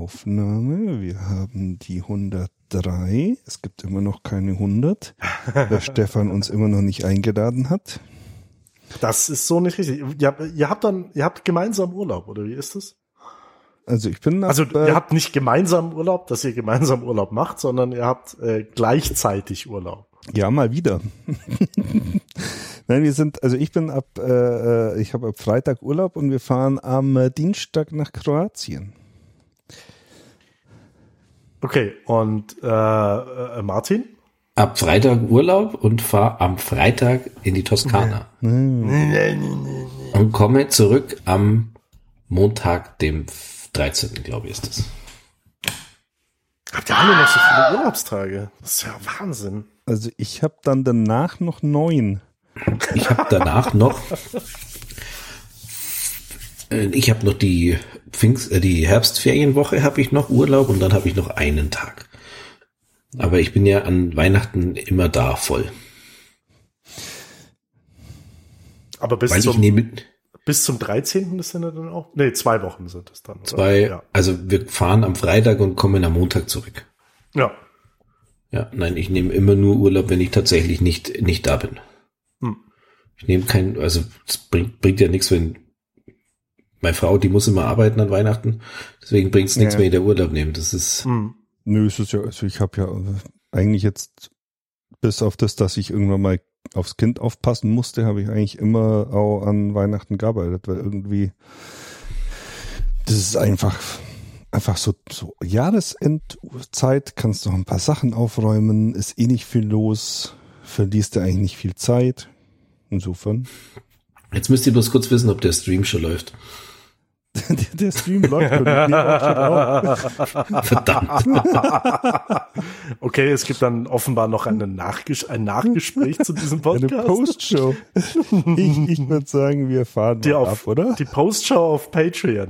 Aufnahme. Wir haben die 103. Es gibt immer noch keine 100, weil Stefan uns immer noch nicht eingeladen hat. Das ist so nicht richtig. Ihr habt gemeinsam Urlaub, oder wie ist das? Also ihr habt nicht gemeinsam Urlaub, dass ihr gemeinsam Urlaub macht, sondern ihr habt gleichzeitig Urlaub. Ja, mal wieder. Nein, ich habe ab Freitag Urlaub und wir fahren am Dienstag nach Kroatien. Okay, und Martin? Ab Freitag Urlaub und fahre am Freitag in die Toskana. Und komme zurück am Montag, dem 13. glaube ich ist es. Habt ihr alle noch so viele Urlaubstage? Das ist ja Wahnsinn. Also ich habe dann danach noch 9. Ich habe danach noch die die Herbstferienwoche habe ich noch Urlaub und dann habe ich noch einen Tag. Aber ich bin ja an Weihnachten immer da voll. Aber bis zum 13. ist dann auch? Nee, 2 Wochen sind es dann. Oder? Ja. Also wir fahren am Freitag und kommen am Montag zurück. Ja. Ja, nein, ich nehme immer nur Urlaub, wenn ich tatsächlich nicht da bin. Ich nehme es bringt ja nichts, wenn meine Frau, die muss immer arbeiten an Weihnachten, deswegen bringt es nichts, wenn ich der Urlaub nehme. Das ist... Nö, es ist ja, also ich habe ja eigentlich jetzt, bis auf das, dass ich irgendwann mal aufs Kind aufpassen musste, habe ich eigentlich immer auch an Weihnachten gearbeitet, weil irgendwie, das ist einfach so Jahresendzeit, kannst noch ein paar Sachen aufräumen, ist eh nicht viel los, verlierst du eigentlich nicht viel Zeit, insofern. Jetzt müsst ihr bloß kurz wissen, ob der Stream schon läuft. Der Stream läuft schon auch. Verdammt. Okay, es gibt dann offenbar noch ein Nachgespräch zu diesem Podcast. Eine Postshow. Ich würde sagen, wir fahren mal ab, oder? Die Postshow auf Patreon.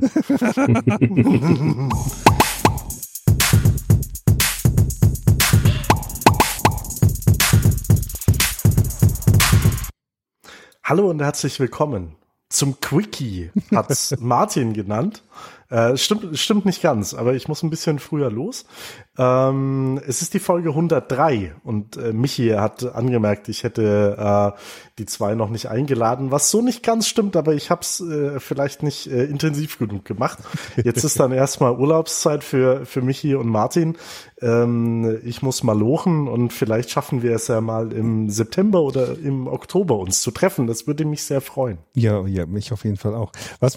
Hallo und herzlich willkommen. Zum Quickie hat's Martin genannt. Stimmt nicht ganz, aber ich muss ein bisschen früher los. Es ist die Folge 103 und Michi hat angemerkt, ich hätte die 2 noch nicht eingeladen, was so nicht ganz stimmt, aber ich habe es vielleicht nicht intensiv genug gemacht. Jetzt ist dann erstmal Urlaubszeit für Michi und Martin. Ich muss mal lochen und vielleicht schaffen wir es ja mal im September oder im Oktober uns zu treffen. Das würde mich sehr freuen. Ja, mich auf jeden Fall auch.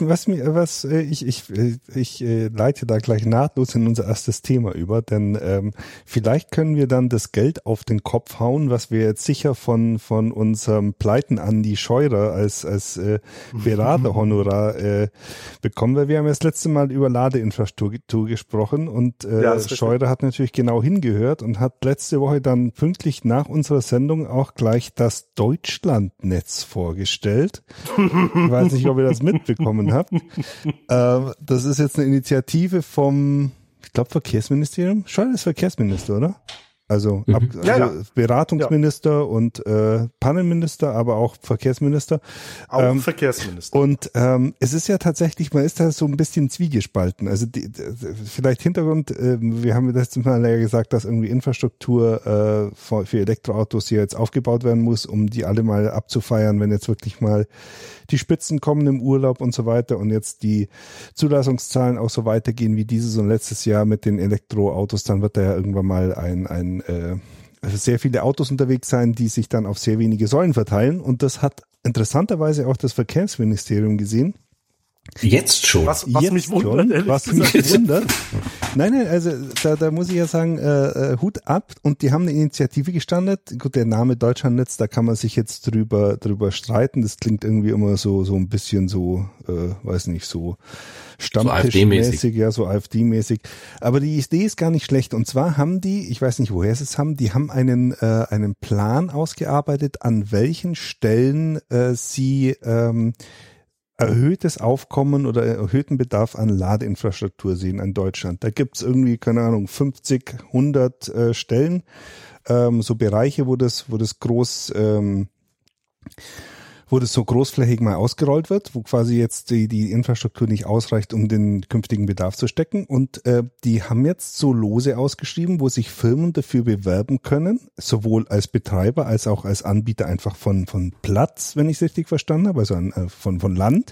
Ich leite da gleich nahtlos in unser erstes Thema über, denn vielleicht können wir dann das Geld auf den Kopf hauen, was wir jetzt sicher von unserem Pleiten Andi Scheurer als Beraterhonorar bekommen, weil wir haben ja das letzte Mal über Ladeinfrastruktur gesprochen und Scheurer hat natürlich genau hingehört und hat letzte Woche dann pünktlich nach unserer Sendung auch gleich das Deutschlandnetz vorgestellt. Ich weiß nicht, ob ihr das mitbekommen habt. Das ist jetzt eine Initiative vom, ich glaube, Verkehrsministerium. Scheuer ist Verkehrsminister, oder? Also, Beratungsminister und Pannenminister, aber auch Verkehrsminister. Auch Verkehrsminister. Und es ist ja tatsächlich, man ist da so ein bisschen zwiegespalten. Also vielleicht Hintergrund, wir haben letztes Mal ja gesagt, dass irgendwie Infrastruktur für Elektroautos hier jetzt aufgebaut werden muss, um die alle mal abzufeiern, wenn jetzt wirklich mal die Spitzen kommen im Urlaub und so weiter und jetzt die Zulassungszahlen auch so weitergehen wie dieses und letztes Jahr mit den Elektroautos, dann wird da ja irgendwann mal sehr viele Autos unterwegs sein, die sich dann auf sehr wenige Säulen verteilen und das hat interessanterweise auch das Verkehrsministerium gesehen. Jetzt schon. Was mich wundert. Nein, also da muss ich ja sagen, Hut ab und die haben eine Initiative gestartet. Gut, der Name Deutschlandnetz, da kann man sich jetzt drüber streiten. Das klingt irgendwie immer so ein bisschen so, weiß nicht, so Stammtischmäßig, ja, so AfD-mäßig. Aber die Idee ist gar nicht schlecht. Und zwar haben die, ich weiß nicht, woher sie es haben, die haben einen Plan ausgearbeitet, an welchen Stellen sie erhöhtes Aufkommen oder erhöhten Bedarf an Ladeinfrastruktur sehen in Deutschland. Da gibt's irgendwie, keine Ahnung, 50, 100 Stellen, so Bereiche, wo das groß wo das so großflächig mal ausgerollt wird, wo quasi jetzt die Infrastruktur nicht ausreicht, um den künftigen Bedarf zu stecken. Und die haben jetzt so Lose ausgeschrieben, wo sich Firmen dafür bewerben können, sowohl als Betreiber als auch als Anbieter einfach von Platz, wenn ich es richtig verstanden habe, also von Land.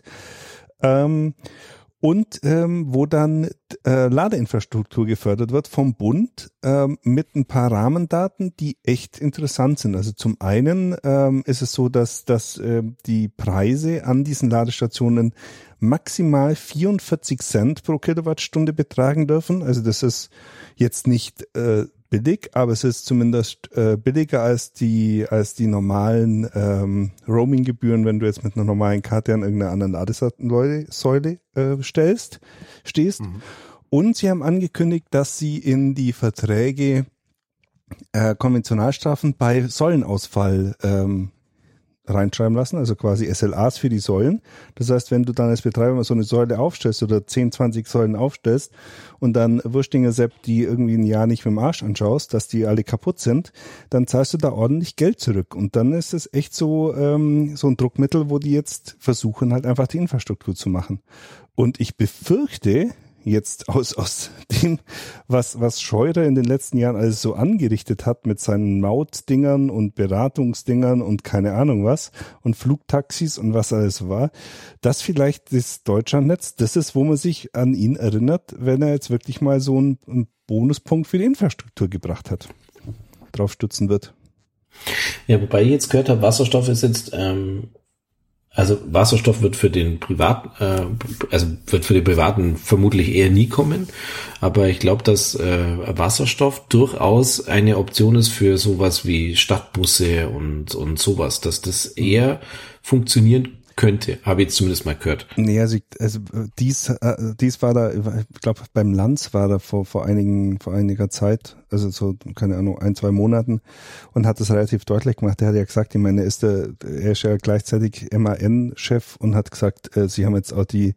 Wo dann Ladeinfrastruktur gefördert wird vom Bund mit ein paar Rahmendaten, die echt interessant sind. Also zum einen ist es so, dass die Preise an diesen Ladestationen maximal 44 Cent pro Kilowattstunde betragen dürfen. Also das ist jetzt nicht billig, aber es ist zumindest billiger als die normalen Roaming-Gebühren, wenn du jetzt mit einer normalen Karte an irgendeiner anderen Ladesäule stehst. Mhm. Und sie haben angekündigt, dass sie in die Verträge Konventionalstrafen bei Säulenausfall reinschreiben lassen, also quasi SLAs für die Säulen. Das heißt, wenn du dann als Betreiber mal so eine Säule aufstellst oder 10, 20 Säulen aufstellst und dann Wurstinger Sepp die irgendwie ein Jahr nicht mit dem Arsch anschaust, dass die alle kaputt sind, dann zahlst du da ordentlich Geld zurück. Und dann ist es echt so ein Druckmittel, wo die jetzt versuchen, halt einfach die Infrastruktur zu machen. Und ich befürchte, jetzt aus dem, was Scheurer in den letzten Jahren alles so angerichtet hat mit seinen Mautdingern und Beratungsdingern und keine Ahnung was und Flugtaxis und was alles war, dass vielleicht das Deutschlandnetz, das ist, wo man sich an ihn erinnert, wenn er jetzt wirklich mal so einen Bonuspunkt für die Infrastruktur gebracht hat, drauf stützen wird. Ja, wobei ich jetzt gehört habe, Wasserstoff ist jetzt also Wasserstoff wird für den Privaten vermutlich eher nie kommen, aber ich glaube, dass Wasserstoff durchaus eine Option ist für sowas wie Stadtbusse und sowas, dass das eher funktionieren könnte, habe ich jetzt zumindest mal gehört. Nee, also dies war da, ich glaube beim Lanz war da vor einiger Zeit, also so, keine Ahnung, 1-2 Monaten und hat das relativ deutlich gemacht. Der hat ja gesagt, ich meine, er ist ja gleichzeitig MAN-Chef und hat gesagt, sie haben jetzt auch die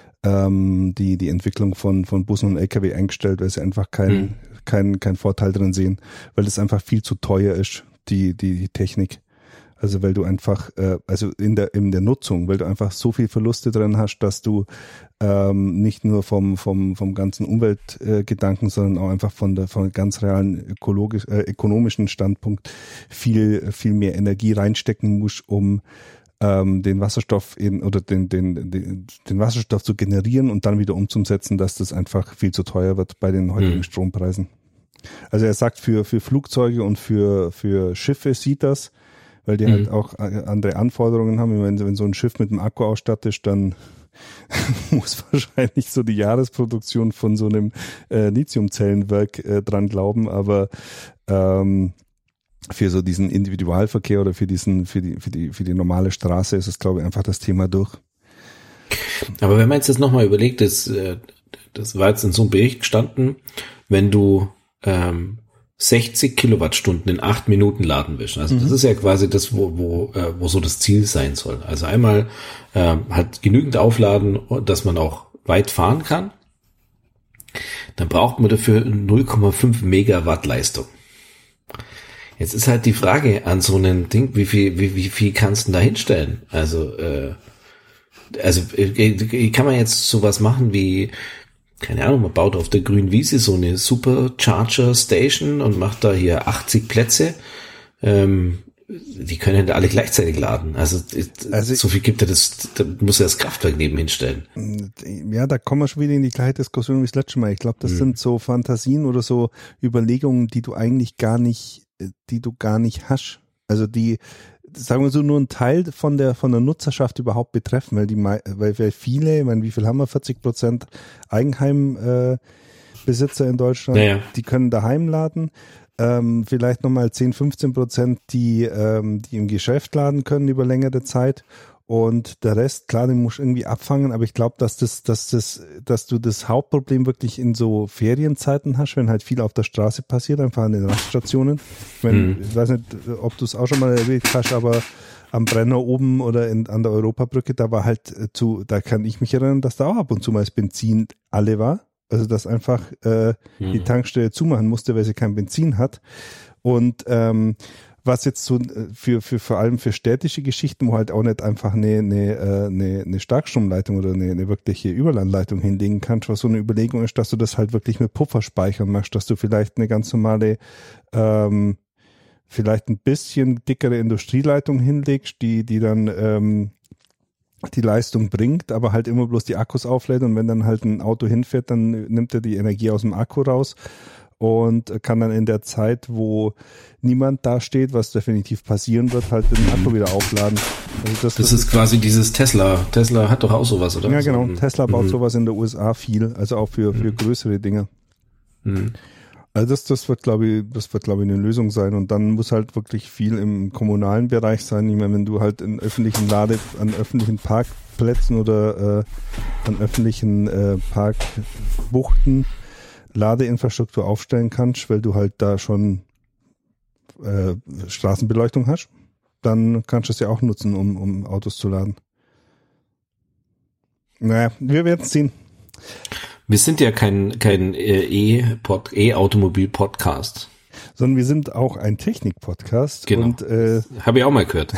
Entwicklung von Bussen und LKW eingestellt, weil sie einfach keinen Vorteil drin sehen, weil es einfach viel zu teuer ist, die Technik. Also weil du einfach, in der Nutzung, weil du einfach so viel Verluste drin hast, dass du nicht nur vom ganzen Umweltgedanken, sondern auch einfach von ganz realen ökonomischen Standpunkt viel mehr Energie reinstecken musst, um den Wasserstoff den Wasserstoff zu generieren und dann wieder umzusetzen, dass das einfach viel zu teuer wird bei den heutigen Strompreisen. Also er sagt, für Flugzeuge und für Schiffe sieht das, weil die halt auch andere Anforderungen haben. Wenn so ein Schiff mit einem Akku ausstattet, dann muss wahrscheinlich so die Jahresproduktion von so einem Lithiumzellenwerk dran glauben, aber für so diesen Individualverkehr oder für die normale Straße ist es, glaube ich, einfach das Thema durch. Aber wenn man jetzt nochmal überlegt, das war jetzt in so einem Bericht gestanden, wenn du 60 Kilowattstunden in 8 Minuten laden willst. Also das ist ja quasi das, wo so das Ziel sein soll. Also einmal halt genügend aufladen, dass man auch weit fahren kann. Dann braucht man dafür 0,5 Megawatt Leistung. Jetzt ist halt die Frage an so einem Ding, wie viel kannst du da hinstellen? Also kann man jetzt sowas machen wie, keine Ahnung, man baut auf der grünen Wiese so eine Supercharger Station und macht da hier 80 Plätze. Die können ja alle gleichzeitig laden. Also so viel gibt es, da muss ja das Kraftwerk nebenhin stellen. Ja, da kommen wir schon wieder in die gleiche Diskussion wie das letzte Mal. Ich glaube, das sind so Fantasien oder so Überlegungen, die du gar nicht hast. Also die, sagen wir so, nur ein Teil von der Nutzerschaft überhaupt betreffen, weil viele, ich meine, wie viel haben wir? 40% Eigenheimbesitzer in Deutschland, ja. Die können daheim laden. Vielleicht nochmal 10-15%, die im Geschäft laden können über längere Zeit. Und der Rest, klar, den musst du irgendwie abfangen, aber ich glaube, dass du das Hauptproblem wirklich in so Ferienzeiten hast, wenn halt viel auf der Straße passiert, einfach an den Raststationen. Ich weiß nicht, ob du es auch schon mal erlebt hast, aber am Brenner oben oder an der Europabrücke, da war halt da kann ich mich erinnern, dass da auch ab und zu mal das Benzin alle war. Also, dass einfach die Tankstelle zumachen musste, weil sie kein Benzin hat. Und was jetzt so für vor allem für städtische Geschichten, wo halt auch nicht einfach eine Starkstromleitung oder eine wirkliche Überlandleitung hinlegen kannst, was so eine Überlegung ist, dass du das halt wirklich mit Pufferspeichern machst, dass du vielleicht eine ganz normale vielleicht ein bisschen dickere Industrieleitung hinlegst, die dann die Leistung bringt, aber halt immer bloß die Akkus auflädt, und wenn dann halt ein Auto hinfährt, dann nimmt er die Energie aus dem Akku raus und kann dann in der Zeit, wo niemand da steht, was definitiv passieren wird, halt den Akku wieder aufladen. Also das ist quasi dieses Tesla. Tesla hat doch auch sowas, oder? Ja, genau. Tesla baut sowas in der USA viel, also auch für größere Dinge. Mhm. Also das wird, glaube ich, eine Lösung sein, und dann muss halt wirklich viel im kommunalen Bereich sein. Ich meine, wenn du halt an öffentlichen Parkplätzen oder an öffentlichen Parkbuchten Ladeinfrastruktur aufstellen kannst, weil du halt da schon Straßenbeleuchtung hast, dann kannst du es ja auch nutzen, um Autos zu laden. Naja, wir werden es sehen. Wir sind ja kein E-Automobil-Podcast. Sondern wir sind auch ein Technik-Podcast. Genau. Und habe ich auch mal gehört.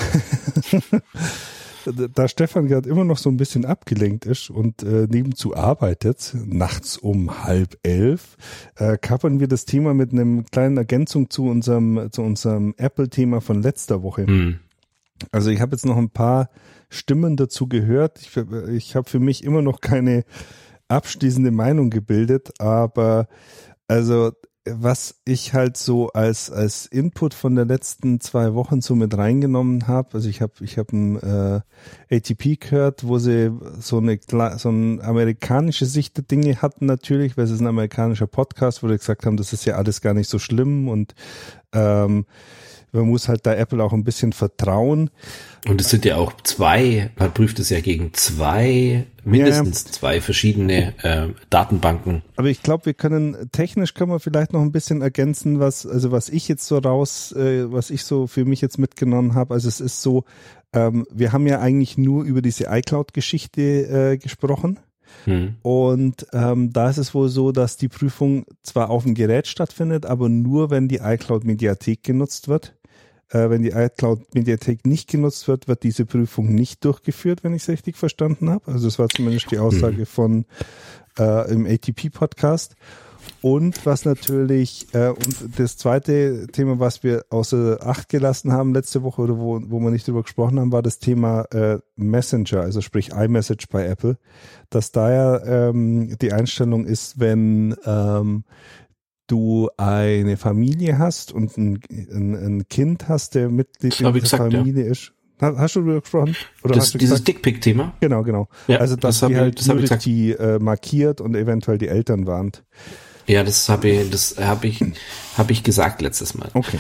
Da Stefan gerade immer noch so ein bisschen abgelenkt ist und nebenzu arbeitet, nachts um 10:30, kappern wir das Thema mit einem kleinen Ergänzung zu unserem Apple-Thema von letzter Woche. Mhm. Also ich habe jetzt noch ein paar Stimmen dazu gehört. Ich habe für mich immer noch keine abschließende Meinung gebildet, aber also was ich halt so als Input von der letzten 2 Wochen so mit reingenommen habe, also ich habe ein ATP gehört, wo sie so eine amerikanische Sicht der Dinge hatten natürlich, weil es ist ein amerikanischer Podcast, wo sie gesagt haben, das ist ja alles gar nicht so schlimm, und man muss halt da Apple auch ein bisschen vertrauen. Und es sind ja auch man prüft es ja gegen mindestens zwei verschiedene Datenbanken. Aber ich glaube, technisch können wir vielleicht noch ein bisschen ergänzen, was ich jetzt so was ich so für mich jetzt mitgenommen habe. Also es ist so, wir haben ja eigentlich nur über diese iCloud-Geschichte gesprochen. Und da ist es wohl so, dass die Prüfung zwar auf dem Gerät stattfindet, aber nur, wenn die iCloud-Mediathek genutzt wird. Wenn die iCloud-Mediathek nicht genutzt wird, wird diese Prüfung nicht durchgeführt, wenn ich es richtig verstanden habe. Also das war zumindest die Aussage von im ATP-Podcast. Und was natürlich, und das zweite Thema, was wir außer Acht gelassen haben letzte Woche, oder wo wir nicht drüber gesprochen haben, war das Thema Messenger, also sprich iMessage bei Apple, dass da ja die Einstellung ist, wenn du eine Familie hast und ein Kind hast, der Mitglied der Familie ist. Hast du darüber gesprochen? Oder dieses Dickpick-Thema? Genau. Ja, also dass die halt die markiert und eventuell die Eltern warnt. Ja, das hab ich gesagt letztes Mal. Okay.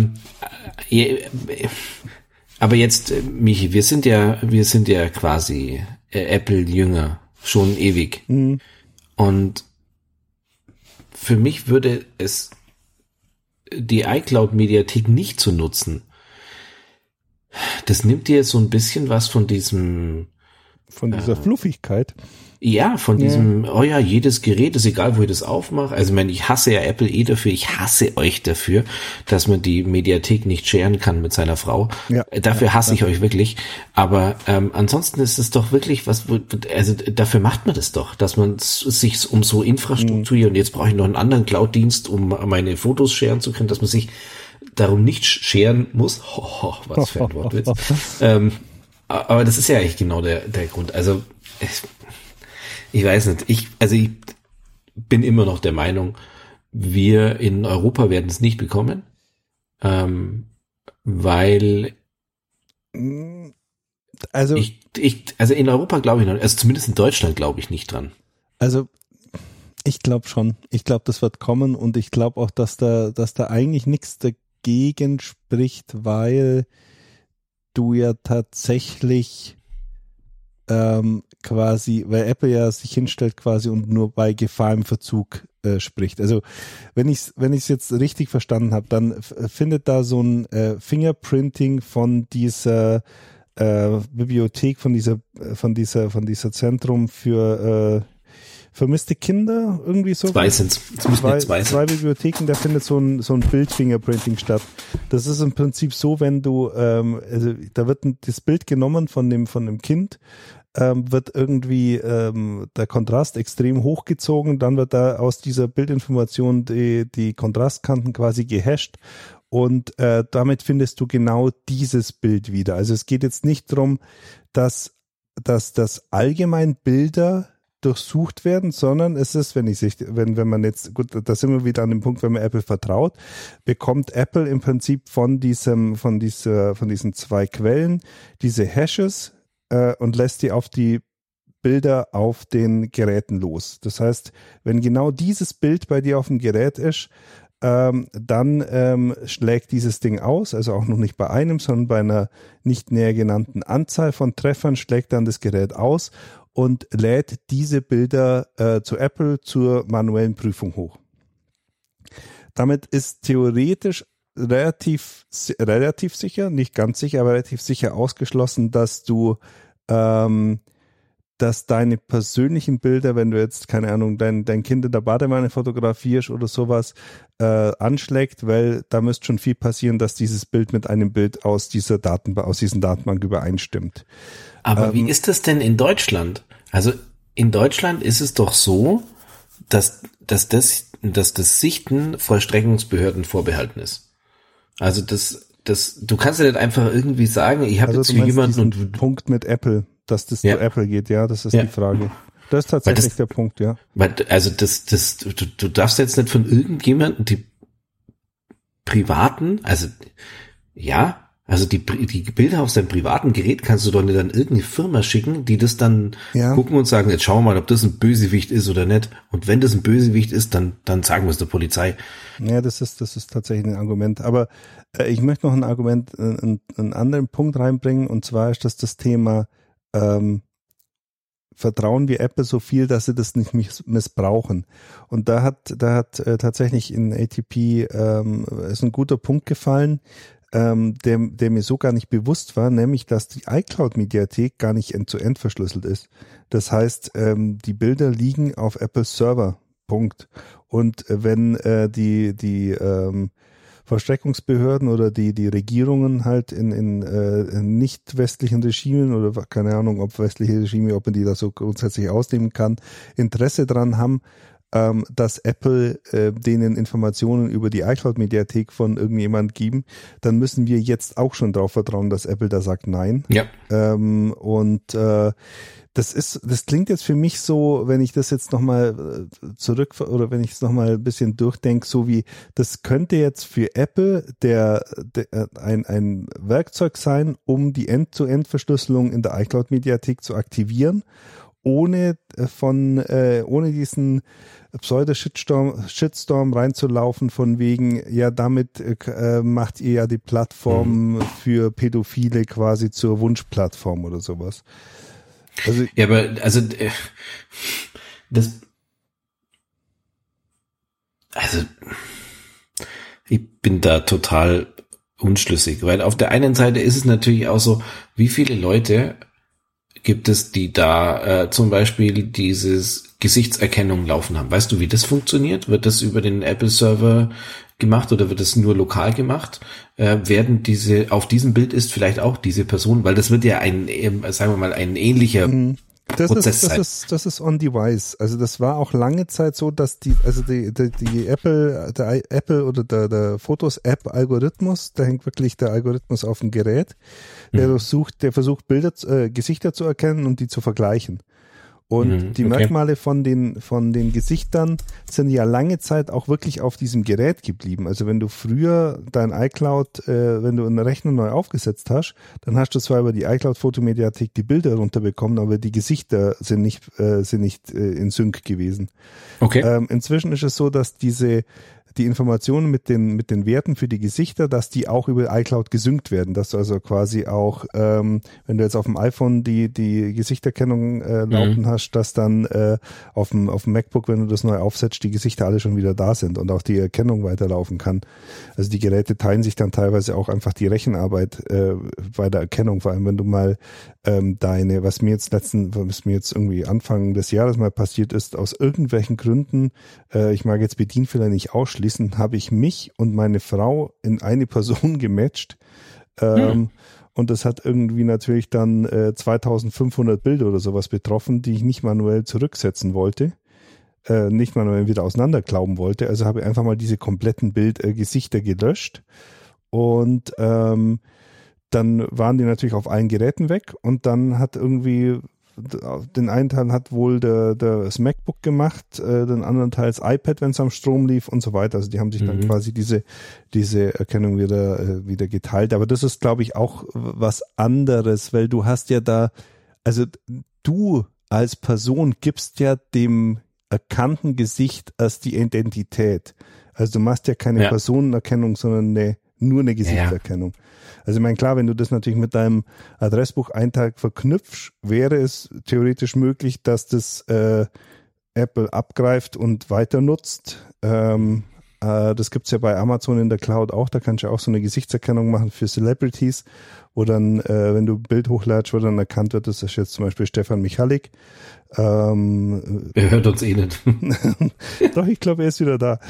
Aber jetzt, Michi, wir sind ja quasi Apple-Jünger schon ewig. Mhm. Und für mich würde es die iCloud-Mediathek nicht zu nutzen. Das nimmt dir so ein bisschen was von dieser Fluffigkeit. Ja, von diesem, jedes Gerät ist egal, wo ich das aufmache. Also ich hasse ja Apple dafür, ich hasse euch dafür, dass man die Mediathek nicht sharen kann mit seiner Frau. Ja, dafür hasse ich euch wirklich. Aber ansonsten ist es doch wirklich dafür macht man das doch, dass man sich um so Infrastruktur, und jetzt brauche ich noch einen anderen Cloud-Dienst, um meine Fotos sharen zu können, dass man sich darum nicht scheren muss. Was für ein Wortwitz. Aber das ist ja eigentlich genau der Grund. Also ich weiß nicht. Ich bin immer noch der Meinung, wir in Europa werden es nicht bekommen, weil also in Europa glaube ich noch, also zumindest in Deutschland glaube ich nicht dran. Also ich glaube schon. Ich glaube, das wird kommen, und ich glaube auch, dass da eigentlich nichts dagegen spricht, weil du ja tatsächlich quasi, weil Apple ja sich hinstellt quasi und nur bei Gefahr im Verzug spricht. Also wenn ich es jetzt richtig verstanden habe, dann findet da so ein Fingerprinting von dieser Bibliothek, von dieser Zentrum für vermisste Kinder, irgendwie so. Zwei sind's. Es müssen ja zwei sein. Zwei Bibliotheken, da findet so ein Bild-Fingerprinting statt. Das ist im Prinzip so, wenn du, also da wird das Bild genommen von dem Kind, wird irgendwie der Kontrast extrem hochgezogen, dann wird da aus dieser Bildinformation die Kontrastkanten quasi gehasht und damit findest du genau dieses Bild wieder. Also es geht jetzt nicht darum, dass das allgemein Bilder durchsucht werden, sondern es ist, wenn man jetzt, gut, da sind wir wieder an dem Punkt, wenn man Apple vertraut, bekommt Apple im Prinzip von diesen zwei Quellen diese Hashes und lässt die auf die Bilder auf den Geräten los. Das heißt, wenn genau dieses Bild bei dir auf dem Gerät ist, dann schlägt dieses Ding aus, also auch noch nicht bei einem, sondern bei einer nicht näher genannten Anzahl von Treffern schlägt dann das Gerät aus und lädt diese Bilder zu Apple zur manuellen Prüfung hoch. Damit ist theoretisch relativ sicher, nicht ganz sicher, aber relativ sicher ausgeschlossen, dass dass deine persönlichen Bilder, wenn du jetzt, keine Ahnung, dein Kind in der Badewanne fotografierst oder sowas, anschlägt, weil da müsste schon viel passieren, dass dieses Bild mit einem Bild aus diesen Datenbank übereinstimmt. Aber wie ist das denn in Deutschland? Also in Deutschland ist es doch so, dass das Sichten Vollstreckungsbehörden vorbehalten ist. Also du kannst ja nicht einfach irgendwie sagen, ich habe jetzt hier jemanden und Punkt mit Apple, dass das zu Apple geht, ja, das ist die Frage. Das ist tatsächlich der Punkt, ja. Also du darfst jetzt nicht von irgendjemandem die privaten, also die Bilder auf deinem privaten Gerät kannst du doch nicht an irgendeine Firma schicken, die das dann gucken und sagen, jetzt schauen wir mal, ob das ein Bösewicht ist oder nicht. Und wenn das ein Bösewicht ist, dann sagen wir es der Polizei. Ja, das ist tatsächlich ein Argument. Aber ich möchte noch ein Argument, einen anderen Punkt reinbringen, und zwar ist das Thema, vertrauen wir Apple so viel, dass sie das nicht missbrauchen. Und da hat tatsächlich in ATP ist ein guter Punkt gefallen, der mir so gar nicht bewusst war, nämlich, dass die iCloud-Mediathek gar nicht end-zu-end verschlüsselt ist. Das heißt, die Bilder liegen auf Apples Server. Punkt. Und wenn die Vollstreckungsbehörden oder die Regierungen halt in nicht westlichen Regimen oder keine Ahnung, ob westliche Regime, ob man die da so grundsätzlich ausnehmen kann, Interesse dran haben, dass Apple denen Informationen über die iCloud-Mediathek von irgendjemand geben, dann müssen wir jetzt auch schon darauf vertrauen, dass Apple da sagt nein. Ja. Das klingt jetzt für mich so, wenn ich das jetzt nochmal wenn ich es nochmal ein bisschen durchdenke, so wie, das könnte jetzt für Apple ein Werkzeug sein, um die End-to-End-Verschlüsselung in der iCloud-Mediathek zu aktivieren, ohne diesen Pseudo-Shitstorm reinzulaufen von wegen, ja, damit macht ihr ja die Plattform für Pädophile quasi zur Wunschplattform oder sowas. Also ich bin da total unschlüssig, weil auf der einen Seite ist es natürlich auch so, wie viele Leute gibt es, die da zum Beispiel dieses Gesichtserkennung laufen haben. Weißt du, wie das funktioniert? Wird das über den Apple-Server gemacht oder wird das nur lokal gemacht? Auf diesem Bild ist vielleicht auch diese Person, weil das wird ja ein ähnlicher Prozess sein. Das ist on-device. Also das war auch lange Zeit so, dass die Apple oder der Fotos-App-Algorithmus, da hängt wirklich der Algorithmus auf dem Gerät, der versucht Gesichter zu erkennen und die zu vergleichen. Und die Merkmale von den Gesichtern sind ja lange Zeit auch wirklich auf diesem Gerät geblieben. Also wenn du früher dein iCloud, wenn du eine Rechnung neu aufgesetzt hast, dann hast du zwar über die iCloud-Fotomediathek die Bilder runterbekommen, aber die Gesichter sind nicht in Sync gewesen. Okay. Inzwischen ist es so, dass die Informationen mit den Werten für die Gesichter, dass die auch über iCloud gesynkt werden, dass du also quasi auch, wenn du jetzt auf dem iPhone die Gesichterkennung laufen hast, dass dann auf dem MacBook, wenn du das neu aufsetzt, die Gesichter alle schon wieder da sind und auch die Erkennung weiterlaufen kann. Also die Geräte teilen sich dann teilweise auch einfach die Rechenarbeit bei der Erkennung, vor allem wenn du mal was mir jetzt irgendwie Anfang des Jahres mal passiert ist, aus irgendwelchen Gründen, ich mag jetzt Bedienfehler nicht ausschließen, habe ich mich und meine Frau in eine Person gematcht. Und das hat irgendwie natürlich dann 2500 Bilder oder sowas betroffen, die ich nicht manuell zurücksetzen wollte, nicht manuell wieder auseinanderklauben wollte. Also habe ich einfach mal diese kompletten Gesichter gelöscht und dann waren die natürlich auf allen Geräten weg und dann hat irgendwie den einen Teil hat wohl das MacBook gemacht, den anderen Teil das iPad, wenn es am Strom lief und so weiter. Also die haben sich dann quasi diese Erkennung wieder geteilt. Aber das ist, glaube ich, auch was anderes, weil du hast ja da, also du als Person gibst ja dem erkannten Gesicht als die Identität. Also du machst ja keine Personenerkennung, sondern nur eine Gesichtserkennung. Also ich meine, klar, wenn du das natürlich mit deinem Adressbucheintrag verknüpfst, wäre es theoretisch möglich, dass das Apple abgreift und weiter nutzt. Das gibt's ja bei Amazon in der Cloud auch, da kannst du ja auch so eine Gesichtserkennung machen für Celebrities, wo dann, wenn du ein Bild hochladest, wo dann erkannt wird, das ist jetzt zum Beispiel Stefan Michalik. Er hört uns eh nicht. Doch, ich glaube, er ist wieder da.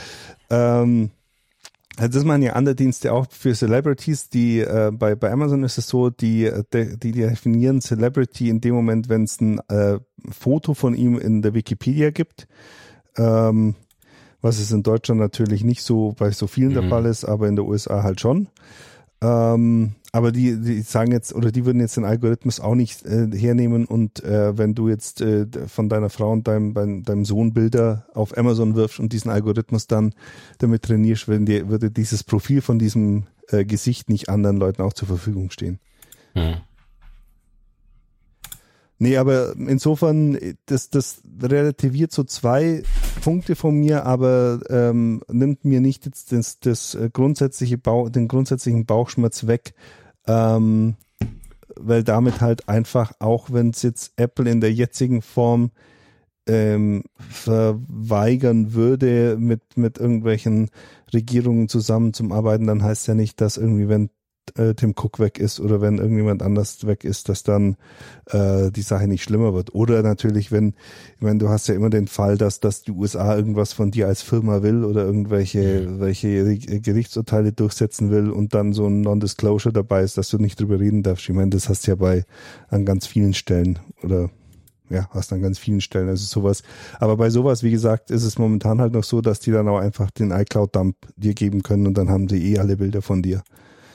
Also das machen ja andere Dienste auch für Celebrities, die bei Amazon ist es so, die definieren Celebrity in dem Moment, wenn es ein Foto von ihm in der Wikipedia gibt, was es in Deutschland natürlich nicht so bei so vielen der Fall ist, aber in der USA halt schon. Aber die sagen jetzt, oder die würden jetzt den Algorithmus auch nicht hernehmen und wenn du jetzt von deiner Frau und deinem Sohn Bilder auf Amazon wirfst und diesen Algorithmus dann damit trainierst, würde dieses Profil von diesem Gesicht nicht anderen Leuten auch zur Verfügung stehen. Nee, aber insofern, das relativiert so 2 Punkte von mir, aber nimmt mir nicht jetzt den grundsätzlichen Bauchschmerz weg, weil damit halt einfach, auch wenn es jetzt Apple in der jetzigen Form verweigern würde, mit irgendwelchen Regierungen zusammenzuarbeiten, dann heißt ja nicht, dass irgendwie, wenn Tim Cook weg ist oder wenn irgendjemand anders weg ist, dass dann die Sache nicht schlimmer wird. Oder natürlich, ich meine, du hast ja immer den Fall, dass die USA irgendwas von dir als Firma will oder welche Gerichtsurteile durchsetzen will und dann so ein Non-Disclosure dabei ist, dass du nicht drüber reden darfst. Ich meine, das hast du ja an ganz vielen Stellen hast an ganz vielen Stellen, also sowas. Aber bei sowas, wie gesagt, ist es momentan halt noch so, dass die dann auch einfach den iCloud-Dump dir geben können und dann haben die alle Bilder von dir.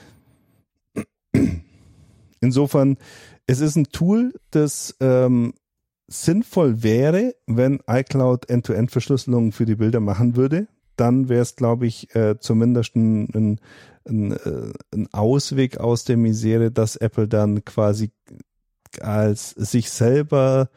Insofern, es ist ein Tool, das sinnvoll wäre, wenn iCloud End-to-End-Verschlüsselung für die Bilder machen würde. Dann wäre es, glaube ich, zumindest ein Ausweg aus der Misere, dass Apple dann quasi als sich selber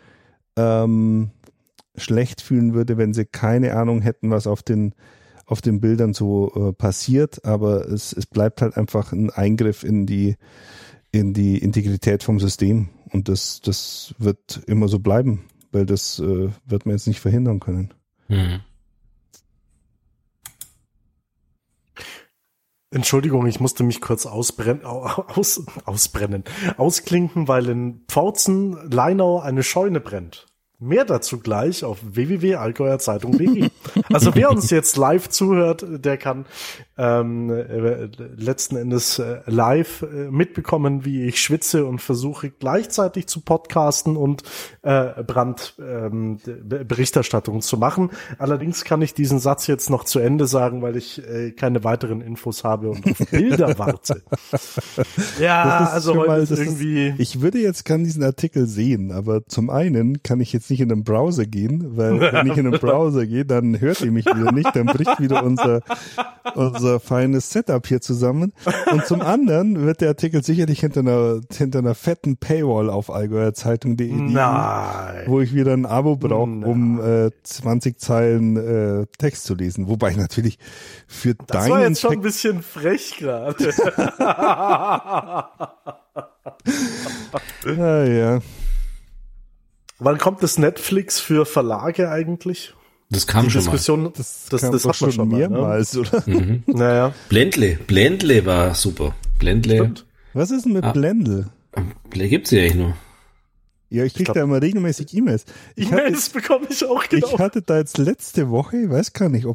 schlecht fühlen würde, wenn sie keine Ahnung hätten, was auf den Bildern so passiert, aber es bleibt halt einfach ein Eingriff in die Integrität vom System und das wird immer so bleiben, weil das wird man jetzt nicht verhindern können. Entschuldigung, ich musste mich kurz ausklinken, weil in Pfauzen, Leinau eine Scheune brennt. Mehr dazu gleich auf www.allgäuerzeitung.de. Also wer uns jetzt live zuhört, der kann letzten Endes live mitbekommen, wie ich schwitze und versuche gleichzeitig zu podcasten und Brandberichterstattung zu machen. Allerdings kann ich diesen Satz jetzt noch zu Ende sagen, weil ich keine weiteren Infos habe und auf Bilder warte. Ja, also heute ist irgendwie... Ich würde kann diesen Artikel sehen, aber zum einen kann ich jetzt nicht in den Browser gehen, weil wenn ich in den Browser gehe, dann hört ihr mich wieder nicht, dann bricht wieder unser feines Setup hier zusammen. Und zum anderen wird der Artikel sicherlich hinter einer fetten Paywall auf allgäuerzeitung.de liegen, wo ich wieder ein Abo brauche, um 20 Zeilen Text zu lesen. Wobei ich natürlich für deinen... Das war jetzt schon ein bisschen frech gerade. Ja. Wann kommt das Netflix für Verlage eigentlich? Das kam schon mal. Das hat man schon mehrmals, mal, oder? Naja. Blendle war super. Blendle. Was ist denn mit Blendle? Gibt's ja eigentlich nur. Ja, ich kriege da immer regelmäßig E-Mails. E-Mails bekomme ich auch, genau. Ich hatte da jetzt letzte Woche, ich weiß gar nicht,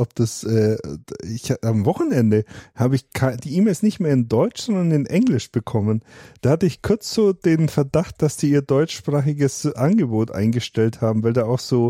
am Wochenende habe ich die E-Mails nicht mehr in Deutsch, sondern in Englisch bekommen. Da hatte ich kurz so den Verdacht, dass die ihr deutschsprachiges Angebot eingestellt haben, weil da auch so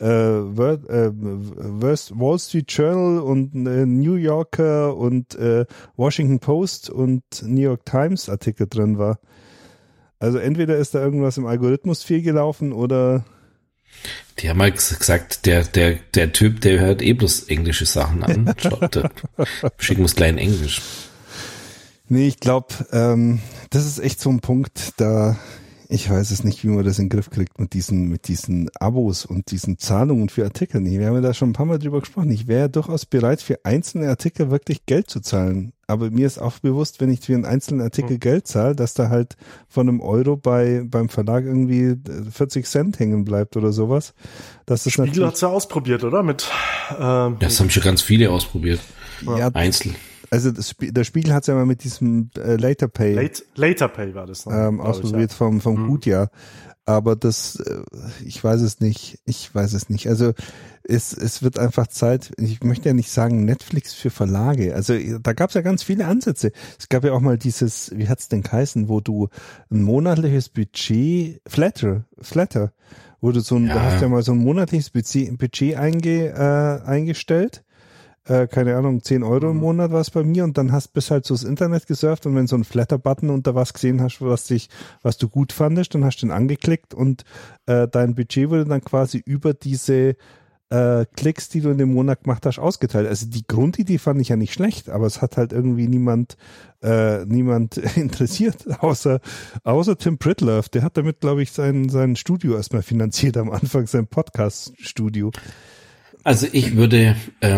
Wall Street Journal und New Yorker und Washington Post und New York Times Artikel drin war. Also entweder ist da irgendwas im Algorithmus fehlgelaufen oder... Die haben mal gesagt, der Typ, der hört bloß englische Sachen an. Schicken wir es gleich in Englisch. Nee, ich glaube, das ist echt so ein Punkt, da ich weiß es nicht, wie man das in den Griff kriegt mit diesen Abos und diesen Zahlungen für Artikel. Wir haben ja da schon ein paar Mal drüber gesprochen. Ich wäre durchaus bereit, für einzelne Artikel wirklich Geld zu zahlen. Aber mir ist auch bewusst, wenn ich für einen einzelnen Artikel Geld zahle, dass da halt von einem Euro beim Verlag irgendwie 40 Cent hängen bleibt oder sowas. Das ist Spiegel hat's ja ausprobiert, oder? Das haben schon ganz viele ausprobiert. Ja, einzeln. Also der Spiegel hat's ja mal mit diesem Later Pay. Later Pay war das. Ausprobiert vom Gutjahr. Aber das, ich weiß es nicht. Also es wird einfach Zeit, ich möchte ja nicht sagen Netflix für Verlage. Also da gab es ja ganz viele Ansätze. Es gab ja auch mal dieses, wie hat's denn geheißen, wo du ein monatliches Budget, Flatter, wo du du hast ja mal so ein monatliches Budget eingestellt. Keine Ahnung, 10 Euro im Monat war es bei mir und dann bist halt so das Internet gesurft und wenn so ein Flatter-Button unter was gesehen hast, was du gut fandest, dann hast du den angeklickt und dein Budget wurde dann quasi über diese Klicks, die du in dem Monat gemacht hast, ausgeteilt. Also die Grundidee fand ich ja nicht schlecht, aber es hat halt irgendwie niemand interessiert, außer Tim Pritlove. Der hat damit, glaube ich, sein Studio erstmal finanziert am Anfang, sein Podcast-Studio. Also ich würde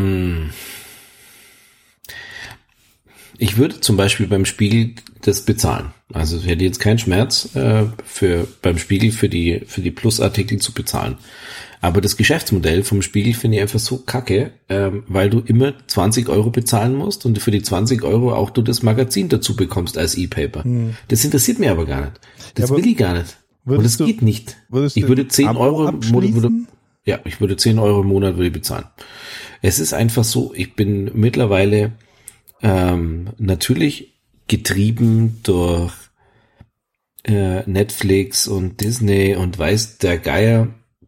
zum Beispiel beim Spiegel das bezahlen. Also ich hätte jetzt keinen Schmerz beim Spiegel für die Plus-Artikel zu bezahlen. Aber das Geschäftsmodell vom Spiegel finde ich einfach so kacke, weil du immer 20 Euro bezahlen musst und für die 20 Euro auch du das Magazin dazu bekommst als E-Paper. Das interessiert mich aber gar nicht. Das will ich gar nicht. Und das geht nicht. Ich würde 10 Euro ich würde 10 Euro im Monat bezahlen. Es ist einfach so, ich bin mittlerweile natürlich getrieben durch Netflix und Disney und weiß der Geier,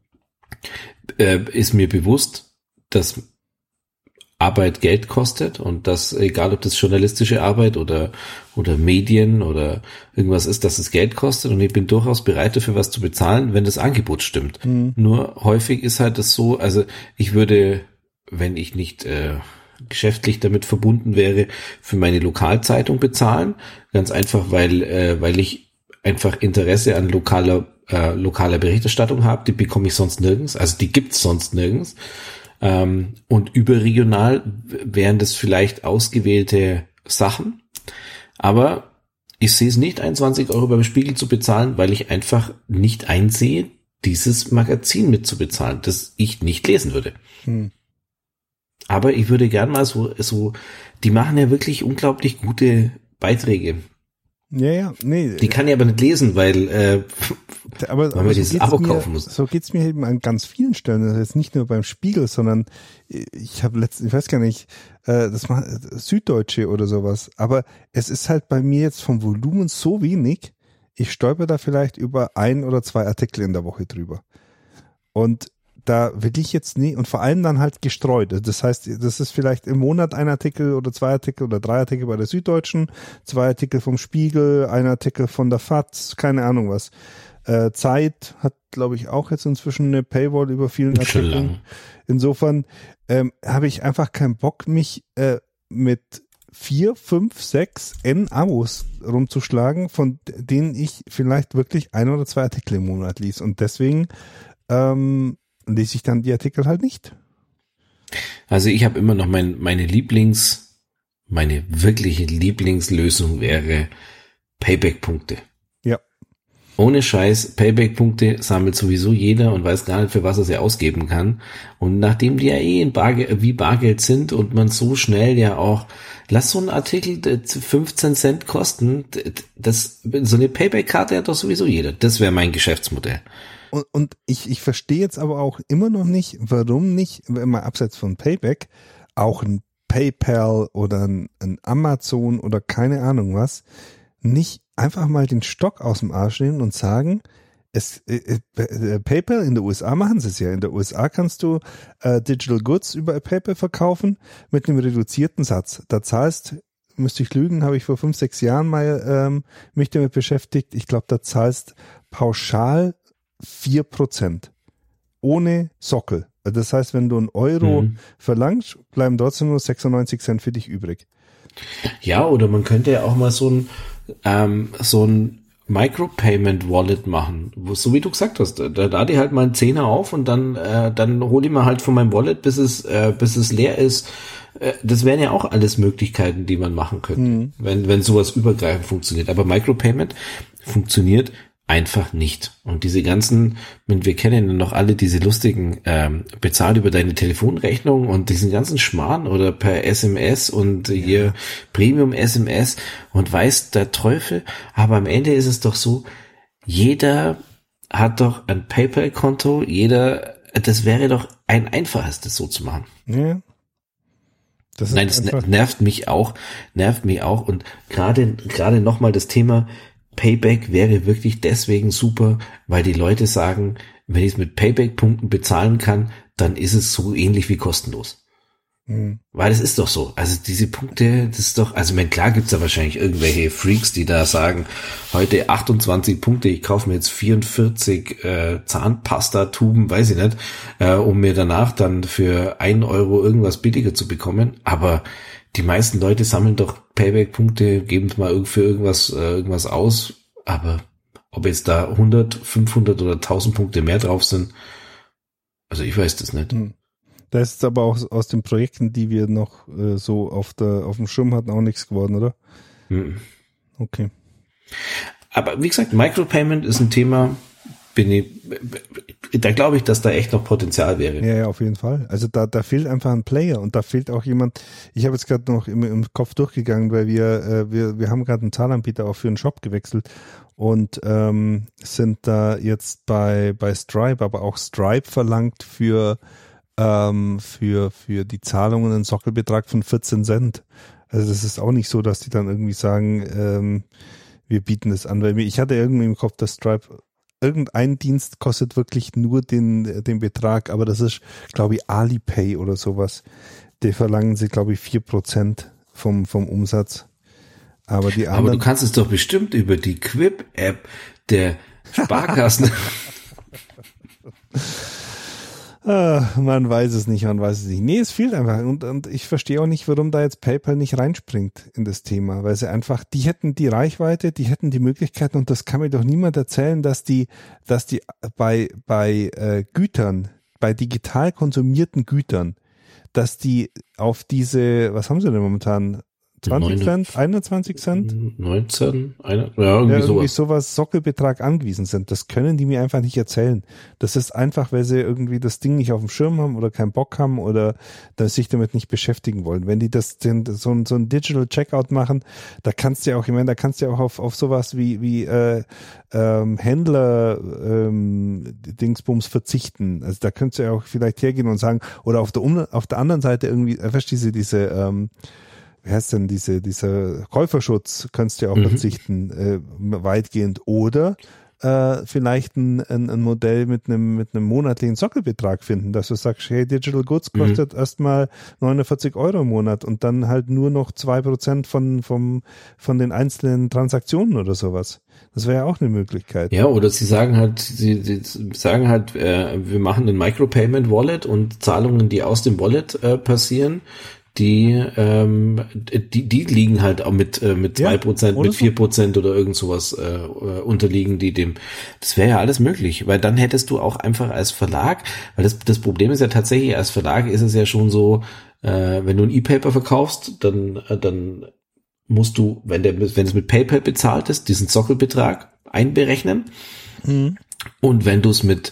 ist mir bewusst, dass Arbeit Geld kostet und dass, egal ob das journalistische Arbeit oder Medien oder irgendwas ist, dass es Geld kostet und ich bin durchaus bereit dafür was zu bezahlen, wenn das Angebot stimmt. Nur häufig ist halt das so, also ich würde, wenn ich nicht geschäftlich damit verbunden wäre, für meine Lokalzeitung bezahlen, ganz einfach, weil ich einfach Interesse an lokaler Berichterstattung habe, die bekomme ich sonst nirgends, also die gibt's sonst nirgends. Und überregional wären das vielleicht ausgewählte Sachen. Aber ich sehe es nicht ein, 20 Euro beim Spiegel zu bezahlen, weil ich einfach nicht einsehe, dieses Magazin mitzubezahlen, das ich nicht lesen würde. Aber ich würde gern mal so, die machen ja wirklich unglaublich gute Beiträge. Ja, nee. Die kann ich aber nicht lesen, weil aber man dieses Abo kaufen muss. So geht's mir eben an ganz vielen Stellen. Das ist jetzt nicht nur beim Spiegel, sondern ich weiß gar nicht, das macht Süddeutsche oder sowas. Aber es ist halt bei mir jetzt vom Volumen so wenig, ich stolper da vielleicht über 1 oder 2 Artikel in der Woche drüber. Und da will ich jetzt nie, und vor allem dann halt gestreut. Das heißt, das ist vielleicht im Monat 1 Artikel oder 2 Artikel oder 3 Artikel bei der Süddeutschen, 2 Artikel vom Spiegel, 1 Artikel von der FAZ, keine Ahnung was. Zeit hat, glaube ich, auch jetzt inzwischen eine Paywall über vielen Artikeln. Insofern habe ich einfach keinen Bock, mich mit 4, 5, 6 N-Abos rumzuschlagen, von denen ich vielleicht wirklich 1 oder 2 Artikel im Monat lese. Und deswegen lese ich dann die Artikel halt nicht. Also ich habe immer noch meine wirkliche Lieblingslösung wäre Payback-Punkte. Ja. ohne Scheiß, Payback-Punkte sammelt sowieso jeder und weiß gar nicht, für was er sie ausgeben kann. Und nachdem die ja wie Bargeld sind und man so schnell ja auch, lass so einen Artikel 15 Cent kosten, so eine Payback-Karte hat doch sowieso jeder. Das wäre mein Geschäftsmodell. Und ich verstehe jetzt aber auch immer noch nicht, warum nicht, wenn man abseits von Payback, auch ein PayPal oder ein Amazon oder keine Ahnung was, nicht einfach mal den Stock aus dem Arsch nehmen und sagen, PayPal in den USA machen sie es ja. In den USA kannst du Digital Goods über PayPal verkaufen mit einem reduzierten Satz. Da zahlst, müsste ich lügen, habe ich vor 5-6 Jahren mal mich damit beschäftigt. Ich glaube, da zahlst pauschal 4%. Ohne Sockel. Das heißt, wenn du einen Euro verlangst, bleiben trotzdem nur 96 Cent für dich übrig. Ja, oder man könnte ja auch mal so ein Micropayment-Wallet machen, so wie du gesagt hast. Da lade ich halt mal einen Zehner auf und dann hole ich mir halt von meinem Wallet, bis es leer ist. Das wären ja auch alles Möglichkeiten, die man machen könnte, wenn sowas übergreifend funktioniert. Aber Micropayment funktioniert einfach nicht. Und diese ganzen, wir kennen ja noch alle diese lustigen, bezahl über deine Telefonrechnung und diesen ganzen Schmarrn oder per SMS und hier Premium-SMS und weiß der Teufel. Aber am Ende ist es doch so, jeder hat doch ein PayPal-Konto, das wäre doch ein einfaches, das so zu machen. Ja. Das nervt mich auch und gerade nochmal das Thema Payback wäre wirklich deswegen super, weil die Leute sagen, wenn ich es mit Payback-Punkten bezahlen kann, dann ist es so ähnlich wie kostenlos. Weil es ist doch so. Also diese Punkte, das ist doch, also klar gibt's da wahrscheinlich irgendwelche Freaks, die da sagen, heute 28 Punkte, ich kaufe mir jetzt 44 Zahnpasta-Tuben, weiß ich nicht, um mir danach dann für 1 Euro irgendwas billiger zu bekommen. Aber die meisten Leute sammeln doch Payback-Punkte, geben mal für irgendwas aus, aber ob jetzt da 100, 500 oder 1000 Punkte mehr drauf sind, also ich weiß das nicht. Da ist aber auch aus den Projekten, die wir noch so auf dem Schirm hatten, auch nichts geworden, oder? Okay. Aber wie gesagt, Micropayment ist ein Thema, da glaube ich, dass da echt noch Potenzial wäre. Ja, auf jeden Fall. Also da fehlt einfach ein Player und da fehlt auch jemand. Ich habe jetzt gerade noch im Kopf durchgegangen, weil wir haben gerade einen Zahlanbieter auch für einen Shop gewechselt und sind da jetzt bei Stripe, aber auch Stripe verlangt für die Zahlungen einen Sockelbetrag von 14 Cent. Also das ist auch nicht so, dass die dann irgendwie sagen, wir bieten das an, weil ich hatte irgendwie im Kopf, dass Stripe irgendein Dienst kostet wirklich nur den Betrag, aber das ist, glaube ich, Alipay oder sowas. Die verlangen sie, glaube ich, 4% vom Umsatz. Aber die anderen. Aber du kannst es doch bestimmt über die Quip-App der Sparkassen. Man weiß es nicht. Nee, es fehlt einfach. Und ich verstehe auch nicht, warum da jetzt PayPal nicht reinspringt in das Thema, weil sie einfach, die hätten die Reichweite, die hätten die Möglichkeiten und das kann mir doch niemand erzählen, dass die bei Gütern, bei digital konsumierten Gütern, dass die auf diese, was haben sie denn momentan? 20 Cent, 21 Cent? 19, irgendwie sowas Sockelbetrag angewiesen sind. Das können die mir einfach nicht erzählen. Das ist einfach, weil sie irgendwie das Ding nicht auf dem Schirm haben oder keinen Bock haben oder sich damit nicht beschäftigen wollen. Wenn die so ein Digital Checkout machen, da kannst du ja auch, auf sowas wie Händler Dingsbums verzichten. Also da könntest du ja auch vielleicht hergehen und sagen, oder auf der anderen Seite irgendwie, verstehst du diese wie heißt denn dieser Käuferschutz, kannst du ja auch verzichten, weitgehend. Oder vielleicht ein Modell mit einem monatlichen Sockelbetrag finden, dass du sagst, hey, Digital Goods kostet erstmal 49 Euro im Monat und dann halt nur noch 2% von den einzelnen Transaktionen oder sowas. Das wäre ja auch eine Möglichkeit. Ja, oder sie sagen halt, wir machen ein Micropayment Wallet und Zahlungen, die aus dem Wallet passieren, die liegen halt auch mit 2%, mit 4% oder irgend sowas unterliegen, die dem, das wäre ja alles möglich, weil dann hättest du auch einfach als Verlag, weil das Problem ist ja tatsächlich, als Verlag ist es ja schon so, wenn du ein E-Paper verkaufst, dann musst du, wenn es mit PayPal bezahlt ist, diesen Sockelbetrag einberechnen. Und wenn du es mit,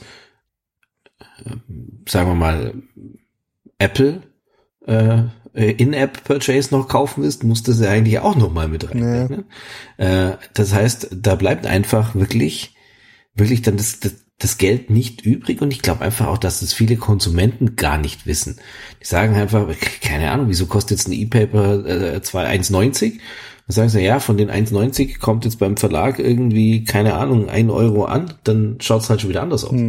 sagen wir mal, Apple In-App-Purchase noch kaufen willst, musst du sie eigentlich auch noch mal mit reinrechnen. Ja. Das heißt, da bleibt einfach wirklich dann das Geld nicht übrig, und ich glaube einfach auch, dass es viele Konsumenten gar nicht wissen. Die sagen einfach, keine Ahnung, wieso kostet jetzt ein E-Paper 1,90? Dann sagen sie, ja, von den 1,90 kommt jetzt beim Verlag irgendwie, keine Ahnung, 1 Euro an, dann schaut es halt schon wieder anders aus.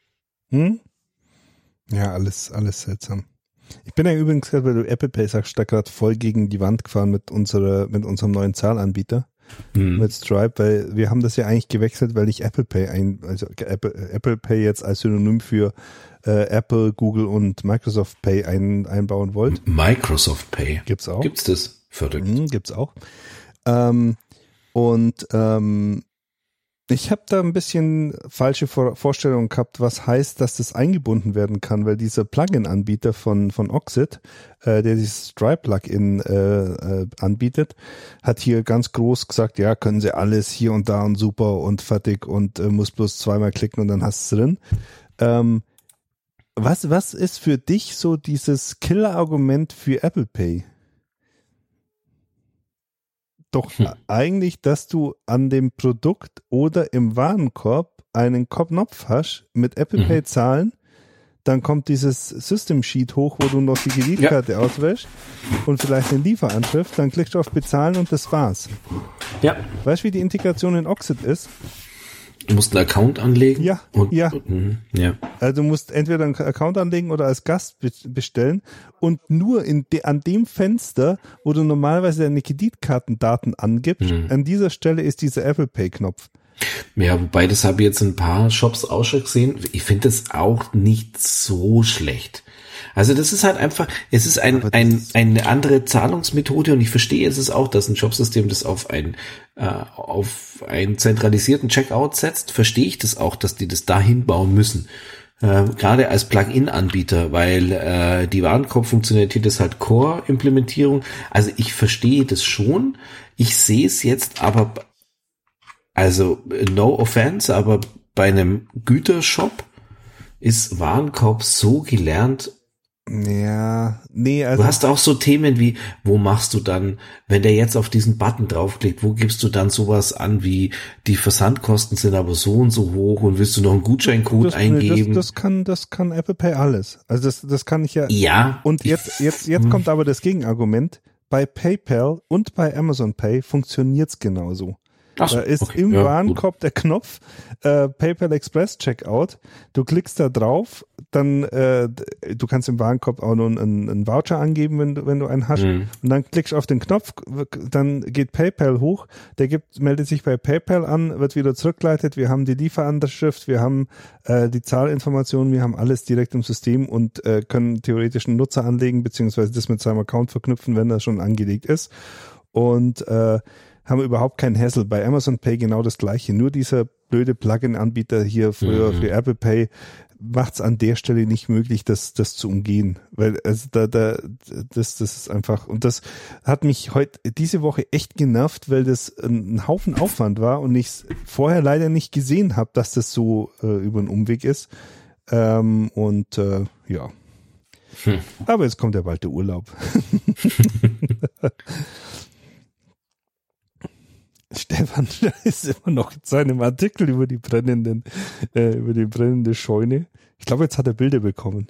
Ja, alles seltsam. Ich bin ja übrigens, weil du Apple Pay sagst, da gerade voll gegen die Wand gefahren mit unserem neuen Zahlanbieter, mit Stripe, weil wir haben das ja eigentlich gewechselt, weil ich Apple Pay Apple Pay jetzt als Synonym für Apple, Google und Microsoft Pay einbauen wollte. Microsoft Pay. Gibt's auch. Gibt's das? Verrückt. Gibt's auch. Ich habe da ein bisschen falsche Vorstellungen gehabt, was heißt, dass das eingebunden werden kann, weil dieser Plugin-Anbieter von Oxid, der dieses Stripe-Plugin anbietet, hat hier ganz groß gesagt, ja, können Sie alles hier und da und super und fertig und muss bloß zweimal klicken und dann hast du es drin. Was ist für dich so dieses Killer-Argument für Apple Pay? Doch eigentlich, dass du an dem Produkt oder im Warenkorb einen Knopf hast mit Apple Pay zahlen, dann kommt dieses System Sheet hoch, wo du noch die Kreditkarte auswählst und vielleicht eine Lieferanschrift, dann klickst du auf Bezahlen und das war's. Ja. Weißt du, wie die Integration in Oxid ist? Du musst einen Account anlegen. Ja. Also du musst entweder einen Account anlegen oder als Gast bestellen, und nur an dem Fenster, wo du normalerweise deine Kreditkartendaten angibst, an dieser Stelle ist dieser Apple Pay Knopf. Ja, wobei, das habe ich jetzt in ein paar Shops auch schon gesehen. Ich finde das auch nicht so schlecht. Also das ist halt einfach, es ist eine andere Zahlungsmethode, und ich verstehe es auch, dass ein Shopsystem das auf einen zentralisierten Checkout setzt. Verstehe ich das auch, dass die das dahin bauen müssen. Gerade als Plugin-Anbieter, weil die Warenkorb-Funktionalität ist halt Core-Implementierung. Also ich verstehe das schon. Ich sehe es jetzt aber, also no offense, aber bei einem Gütershop ist Warenkorb so gelernt. Ja, nee, also. Du hast auch so Themen wie, wo machst du dann, wenn der jetzt auf diesen Button draufklickt, wo gibst du dann sowas an wie, die Versandkosten sind aber so und so hoch, und willst du noch einen Gutscheincode eingeben? Das kann Apple Pay alles. Also das kann ich ja. Ja. Und jetzt kommt aber das Gegenargument. Bei PayPal und bei Amazon Pay funktioniert's genauso. So, da ist im Warenkorb der Knopf PayPal Express Checkout. Du klickst da drauf, dann du kannst im Warenkorb auch noch einen Voucher angeben, wenn du einen hast. Und dann klickst du auf den Knopf, dann geht PayPal hoch, meldet sich bei PayPal an, wird wieder zurückgeleitet. Wir haben die Lieferanschrift, wir haben die Zahlinformationen, wir haben alles direkt im System und können theoretisch einen Nutzer anlegen, beziehungsweise das mit seinem Account verknüpfen, wenn das schon angelegt ist. Und haben wir überhaupt keinen Hassel. Bei Amazon Pay genau das Gleiche. Nur dieser blöde Plugin-Anbieter hier für Apple Pay macht es an der Stelle nicht möglich, das zu umgehen. Weil also das ist einfach, und das hat mich diese Woche echt genervt, weil das ein Haufen Aufwand war und ich es vorher leider nicht gesehen habe, dass das so über einen Umweg ist. Ja. Aber jetzt kommt ja bald der Urlaub. Stefan ist immer noch in seinem Artikel über die brennende Scheune. Ich glaube, jetzt hat er Bilder bekommen.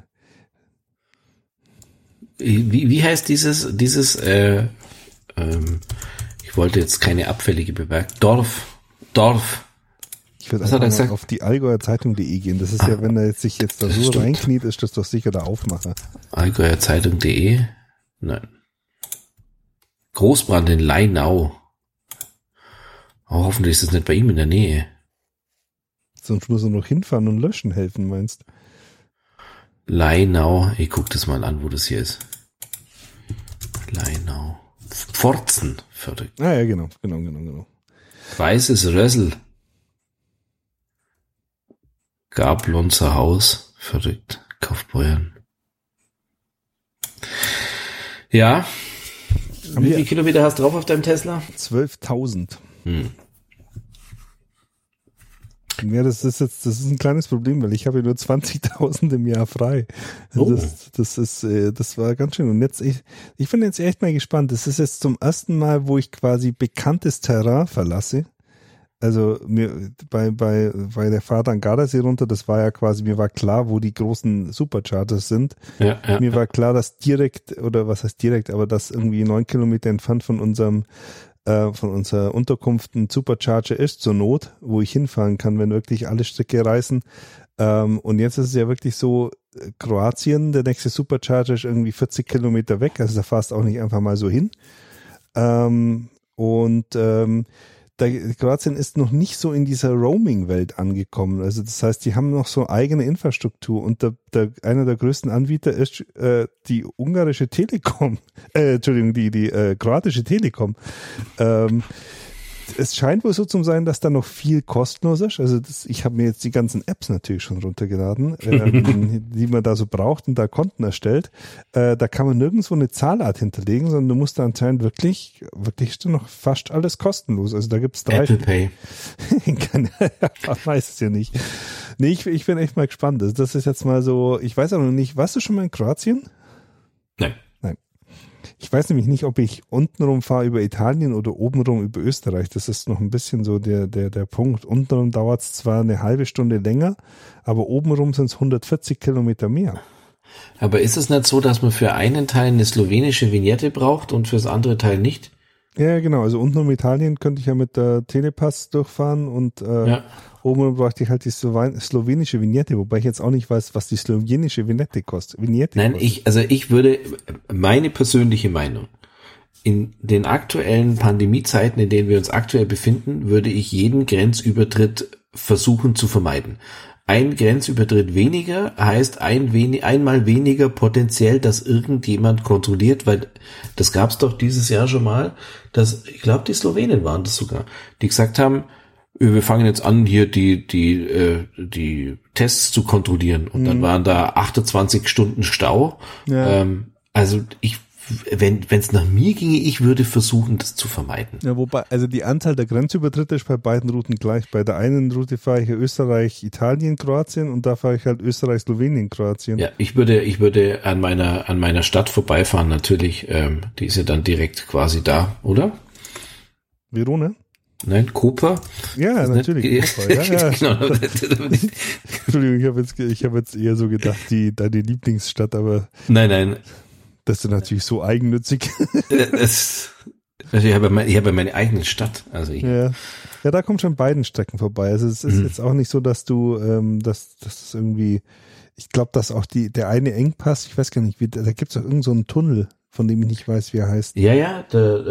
Wie heißt dieses, ich wollte jetzt keine abfällige Bemerkung. Dorf. Ich würde einfach mal auf die Allgäuer Zeitung.de gehen. Das ist ja, wenn er sich jetzt da so reinkniet, ist das doch sicher der Aufmacher. Allgäuer Zeitung.de? Nein. Großbrand in Leinau. Oh, hoffentlich ist es nicht bei ihm in der Nähe. Sonst muss er noch hinfahren und löschen helfen, meinst du? Leinau. Ich guck das mal an, wo das hier ist. Leinau. Pforzen. Verrückt. Ah ja, genau. Weißes Rössel. Gablonzer Haus. Verrückt. Kaufbeuern. Ja. Wie viele Kilometer hast du drauf auf deinem Tesla? 12.000. Ja, das ist ein kleines Problem, weil ich habe ja nur 20.000 im Jahr frei. Oh. Das war ganz schön. Und jetzt, ich bin jetzt echt mal gespannt. Das ist jetzt zum ersten Mal, wo ich quasi bekanntes Terrain verlasse. Also bei der Fahrt an Gardasee runter, das war ja quasi, mir war klar, wo die großen Superchargers sind. Ja, mir war klar, dass direkt, oder was heißt direkt, aber dass irgendwie 9 Kilometer entfernt von unserer Unterkunft ein Supercharger ist, zur Not, wo ich hinfahren kann, wenn wirklich alle Stricke reißen. Und jetzt ist es ja wirklich so, Kroatien, der nächste Supercharger ist irgendwie 40 Kilometer weg, also da fahrst du auch nicht einfach mal so hin. Kroatien ist noch nicht so in dieser Roaming-Welt angekommen. Also das heißt, die haben noch so eigene Infrastruktur und einer der größten Anbieter ist die ungarische Telekom, die kroatische Telekom. Es scheint wohl so zu sein, dass da noch viel kostenlos ist. Also ich habe mir jetzt die ganzen Apps natürlich schon runtergeladen, die man da so braucht und da Konten erstellt. Da kann man nirgendwo eine Zahlart hinterlegen, sondern du musst da anscheinend wirklich ist noch fast alles kostenlos. Also da gibt's 3. Apple Pay. Weiß es ja nicht. Nee, ich bin echt mal gespannt. Das ist jetzt mal so, ich weiß auch noch nicht, warst du schon mal in Kroatien? Nein. Ich weiß nämlich nicht, ob ich untenrum fahre über Italien oder obenrum über Österreich. Das ist noch ein bisschen so der Punkt. Untenrum dauert es zwar eine halbe Stunde länger, aber obenrum sind es 140 Kilometer mehr. Aber ist es nicht so, dass man für einen Teil eine slowenische Vignette braucht und fürs andere Teil nicht? Ja, genau. Also untenrum Italien könnte ich ja mit der Telepass durchfahren und obenrum bräuchte ich halt die slowenische Vignette, wobei ich jetzt auch nicht weiß, was die slowenische Vignette kostet. Nein, ich würde, meine persönliche Meinung, in den aktuellen Pandemiezeiten, in denen wir uns aktuell befinden, würde ich jeden Grenzübertritt versuchen zu vermeiden. Ein Grenzübertritt weniger heißt einmal weniger potenziell, dass irgendjemand kontrolliert, weil das gab's doch dieses Jahr schon mal, ich glaube, die Slowenen waren das sogar, die gesagt haben, wir fangen jetzt an, hier die Tests zu kontrollieren. Und dann waren da 28 Stunden Stau. Ja. Also wenn es nach mir ginge, ich würde versuchen, das zu vermeiden. Ja, wobei, also die Anzahl der Grenzübertritte ist bei beiden Routen gleich. Bei der einen Route fahre ich Österreich, Italien, Kroatien und da fahre ich halt Österreich, Slowenien, Kroatien. Ja, ich würde an meiner Stadt vorbeifahren, natürlich. Die ist ja dann direkt quasi da, oder? Verona? Nein, Koper? Ja, natürlich. Koper, ja. Genau. Entschuldigung, ich habe jetzt eher so gedacht, deine Lieblingsstadt, aber. Nein. Das ist natürlich so eigennützig. Ich habe meine eigene Stadt. Also ja, da kommt schon beiden Strecken vorbei. Also es ist jetzt auch nicht so, dass du, dass es irgendwie, ich glaube, dass auch der eine Engpass, ich weiß gar nicht, da gibt es auch irgend so einen Tunnel, von dem ich nicht weiß, wie er heißt. Ja,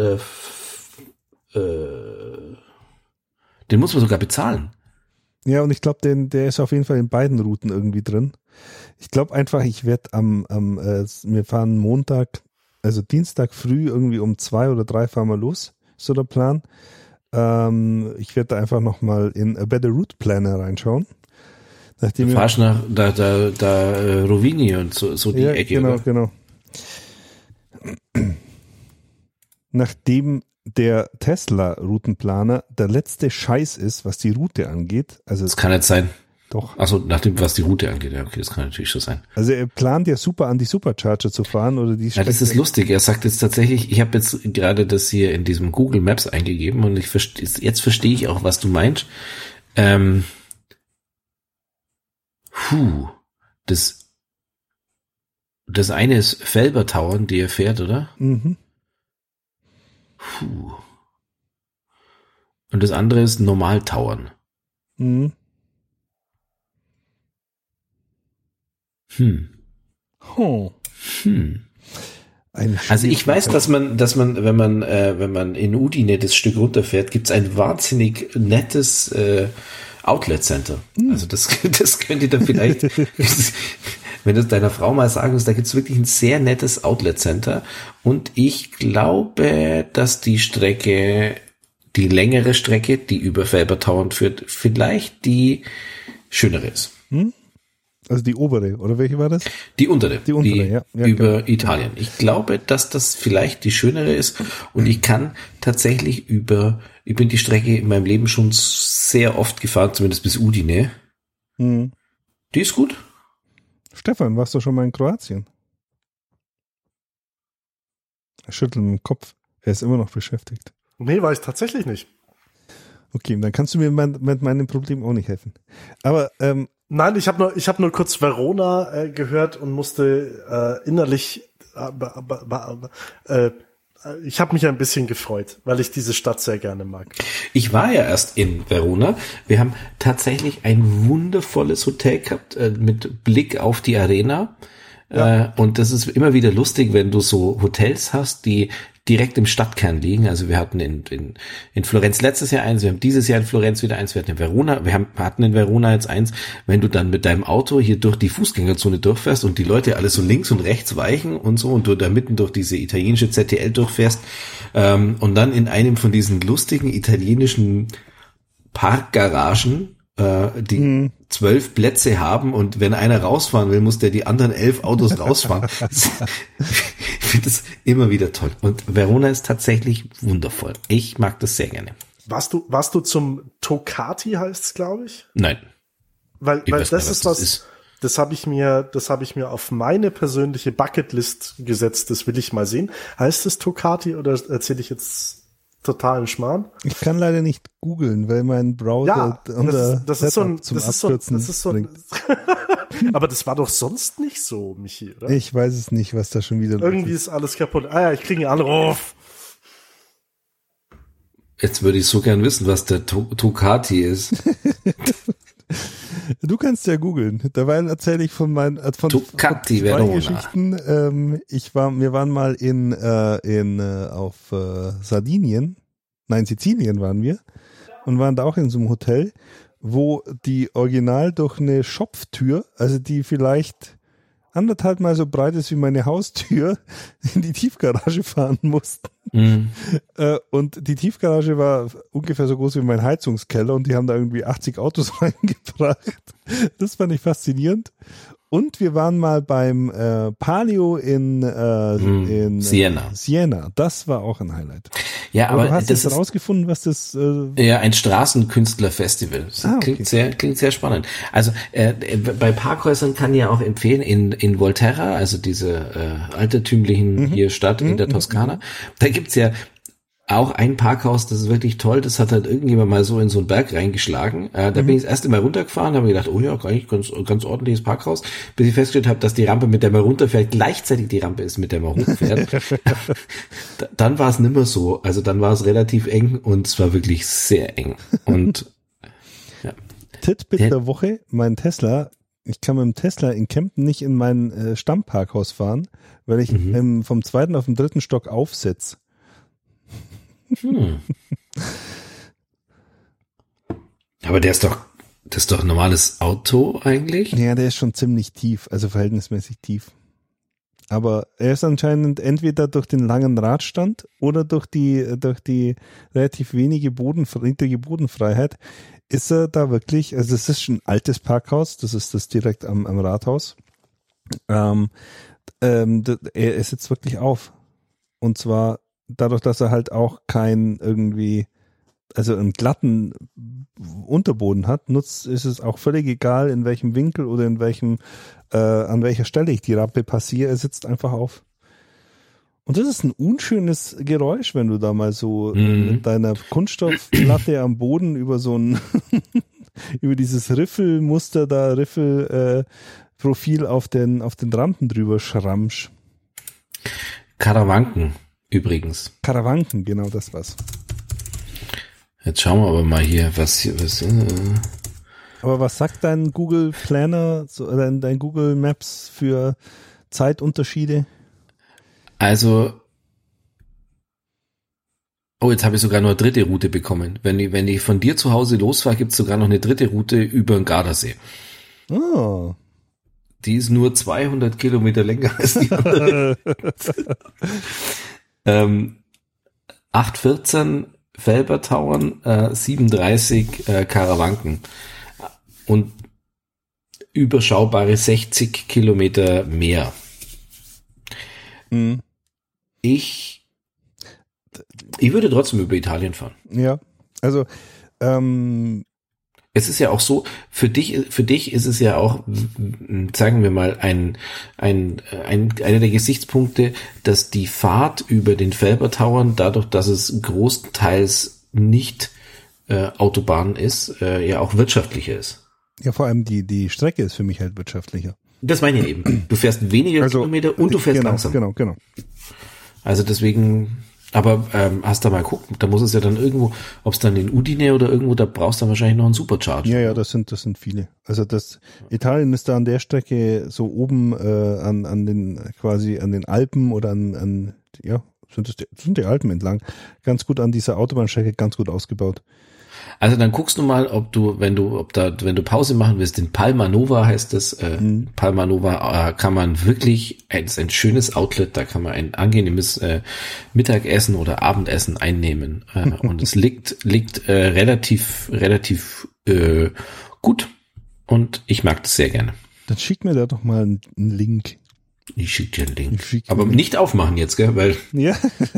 den muss man sogar bezahlen. Ja, und ich glaube, der ist auf jeden Fall in beiden Routen irgendwie drin. Ich glaube einfach, ich werde wir fahren Montag, also Dienstag früh irgendwie um 2 oder 3 fahren wir los, ist so der Plan. Ich werde da einfach nochmal in A Better Route Planner reinschauen. Du fahrst nach da Rovini und so die Ecke. Genau. Nachdem der Tesla-Routenplaner der letzte Scheiß ist, was die Route angeht. Also das kann nicht sein. Doch. Achso, nachdem, was die Route angeht. Ja, okay, das kann natürlich schon sein. Also er plant ja super an die Supercharger zu fahren oder die Strecke. Ja, das ist lustig. Er sagt jetzt tatsächlich, ich habe jetzt gerade das hier in diesem Google Maps eingegeben und jetzt verstehe ich auch, was du meinst. Das eine ist Felbertauern, die er fährt, oder? Mhm. Und das andere ist Normaltauern. Mhm. Also ich weiß, dass man, wenn man in Udine das Stück runterfährt, gibt's ein wahnsinnig nettes Outlet Center. Also das könnt ihr dann vielleicht, wenn du deiner Frau mal sagen musst, da gibt's wirklich ein sehr nettes Outlet Center. Und ich glaube, dass die längere Strecke, die über Felbertauern führt, vielleicht die schönere ist. Also die obere, oder welche war das? Die untere. Die untere, ja über genau. Italien. Ich glaube, dass das vielleicht die schönere ist und ich kann tatsächlich ich bin die Strecke in meinem Leben schon sehr oft gefahren, zumindest bis Udine. Mhm. Die ist gut. Stefan, warst du schon mal in Kroatien? Er schüttelt mit dem Kopf. Er ist immer noch beschäftigt. Nee, war ich tatsächlich nicht. Okay, dann kannst du mir mit meinem Problem auch nicht helfen. Aber nein, ich hab nur kurz Verona gehört und musste innerlich ich habe mich ein bisschen gefreut, weil ich diese Stadt sehr gerne mag. Ich war ja erst in Verona. Wir haben tatsächlich ein wundervolles Hotel gehabt mit Blick auf die Arena. Ja. Und das ist immer wieder lustig, wenn du so Hotels hast, die direkt im Stadtkern liegen. Also wir hatten in Florenz letztes Jahr eins, wir haben dieses Jahr in Florenz wieder eins, wir hatten in Verona, hatten in Verona jetzt eins. Wenn du dann mit deinem Auto hier durch die Fußgängerzone durchfährst und die Leute alle so links und rechts weichen und so und du da mitten durch diese italienische ZTL durchfährst und dann in einem von diesen lustigen italienischen Parkgaragen die 12 Plätze haben und wenn einer rausfahren will, muss der die anderen 11 Autos rausfahren. Ich finde das immer wieder toll. Und Verona ist tatsächlich wundervoll. Ich mag das sehr gerne. Warst du zum Toccati, heißt's, glaube ich? Nein. Weil das ist was, das habe ich mir auf meine persönliche Bucketlist gesetzt, das will ich mal sehen. Heißt es Toccati oder erzähle ich jetzt totalen Schmarrn? Ich kann leider nicht googeln, weil mein Browser das ist so ein aber das war doch sonst nicht so, Michi, oder? Ich weiß es nicht, was da schon wieder los irgendwie ist alles kaputt. Ja, ich kriege einen Anruf. Jetzt würde ich so gern wissen, was der Toccati ist. Du kannst ja googeln. Dabei erzähle ich von Toccati zwei Verona. Geschichten. Wir waren mal auf Sizilien waren wir und waren da auch in so einem Hotel, wo die original durch eine Schopftür, also die vielleicht 1,5 Mal so breit ist wie meine Haustür, in die Tiefgarage fahren mussten. Mhm. Und die Tiefgarage war ungefähr so groß wie mein Heizungskeller und die haben da irgendwie 80 Autos reingebracht. Das fand ich faszinierend. Und wir waren mal beim Palio in Siena. Das war auch ein Highlight. Ja, aber du hast das herausgefunden, was das ja, ein Straßenkünstlerfestival. Klingt sehr spannend. Also bei Parkhäusern kann ich ja auch empfehlen, in Volterra, also diese altertümlichen hier Stadt in der Toskana, da gibt's ja auch ein Parkhaus, das ist wirklich toll, das hat halt irgendjemand mal so in so einen Berg reingeschlagen. Da bin ich das erste Mal runtergefahren, habe mir gedacht, oh ja, eigentlich ganz ordentliches Parkhaus, bis ich festgestellt habe, dass die Rampe, mit der man runterfährt, gleichzeitig die Rampe ist, mit der man hochfährt. Dann war es nimmer so, also dann war es relativ eng und es war wirklich sehr eng. Und ja. Titbit der Woche, mein Tesla, ich kann mit dem Tesla in Kempten nicht in mein Stammparkhaus fahren, weil ich vom 2. auf den 3. Stock aufsetze. Aber das ist doch ein normales Auto eigentlich? Ja, der ist schon ziemlich tief, also verhältnismäßig tief. Aber er ist anscheinend entweder durch den langen Radstand oder durch die relativ wenige niedrige Bodenfreiheit ist er da wirklich, also es ist schon ein altes Parkhaus, das ist das direkt am Rathaus. Er sitzt wirklich auf. Und zwar dadurch, dass er halt auch kein irgendwie, also einen glatten Unterboden hat, ist es auch völlig egal, in welchem Winkel oder an welcher Stelle ich die Rampe passiere, er sitzt einfach auf. Und das ist ein unschönes Geräusch, wenn du da mal so mit deiner Kunststoffplatte am Boden über so ein über dieses Riffelmuster da, Profil auf den Rampen drüber schrammst. Karawanken übrigens. Karawanken, genau das war's. Jetzt schauen wir aber mal hier, was. Aber was sagt dein Google Planner, dein Google Maps für Zeitunterschiede? Also, jetzt habe ich sogar noch eine dritte Route bekommen. Wenn ich von dir zu Hause losfahre, gibt es sogar noch eine dritte Route über den Gardasee. Oh. Die ist nur 200 Kilometer länger als die andere. 814 Felbertauern, 37 Karawanken. Und überschaubare 60 Kilometer mehr. Mhm. Ich würde trotzdem über Italien fahren. Ja, also es ist ja auch so, für dich ist es ja auch, sagen wir mal, einer der Gesichtspunkte, dass die Fahrt über den Felbertauern, dadurch, dass es großteils nicht Autobahn ist, ja auch wirtschaftlicher ist. ja, vor allem die Strecke ist für mich halt wirtschaftlicher. Das meine ich ja eben. Du fährst weniger Kilometer und du fährst langsam. Genau. Also deswegen, aber hast du mal geguckt, da muss es ja dann irgendwo, ob es dann in Udine oder irgendwo, da brauchst du dann wahrscheinlich noch einen Supercharger. Ja, das sind viele. Also Italien ist da an der Strecke so oben an den Alpen oder sind die Alpen entlang, ganz gut an dieser Autobahnstrecke, ganz gut ausgebaut. Also dann guckst du mal, wenn du Pause machen willst, in Palma Nova heißt das, Palma Nova kann man wirklich, ist ein schönes Outlet, da kann man ein angenehmes Mittagessen oder Abendessen einnehmen und es liegt relativ gut und ich mag das sehr gerne. Dann schick mir da doch mal einen Link. Ich schick dir einen Link. Aber nicht aufmachen jetzt, gell, weil... Ja.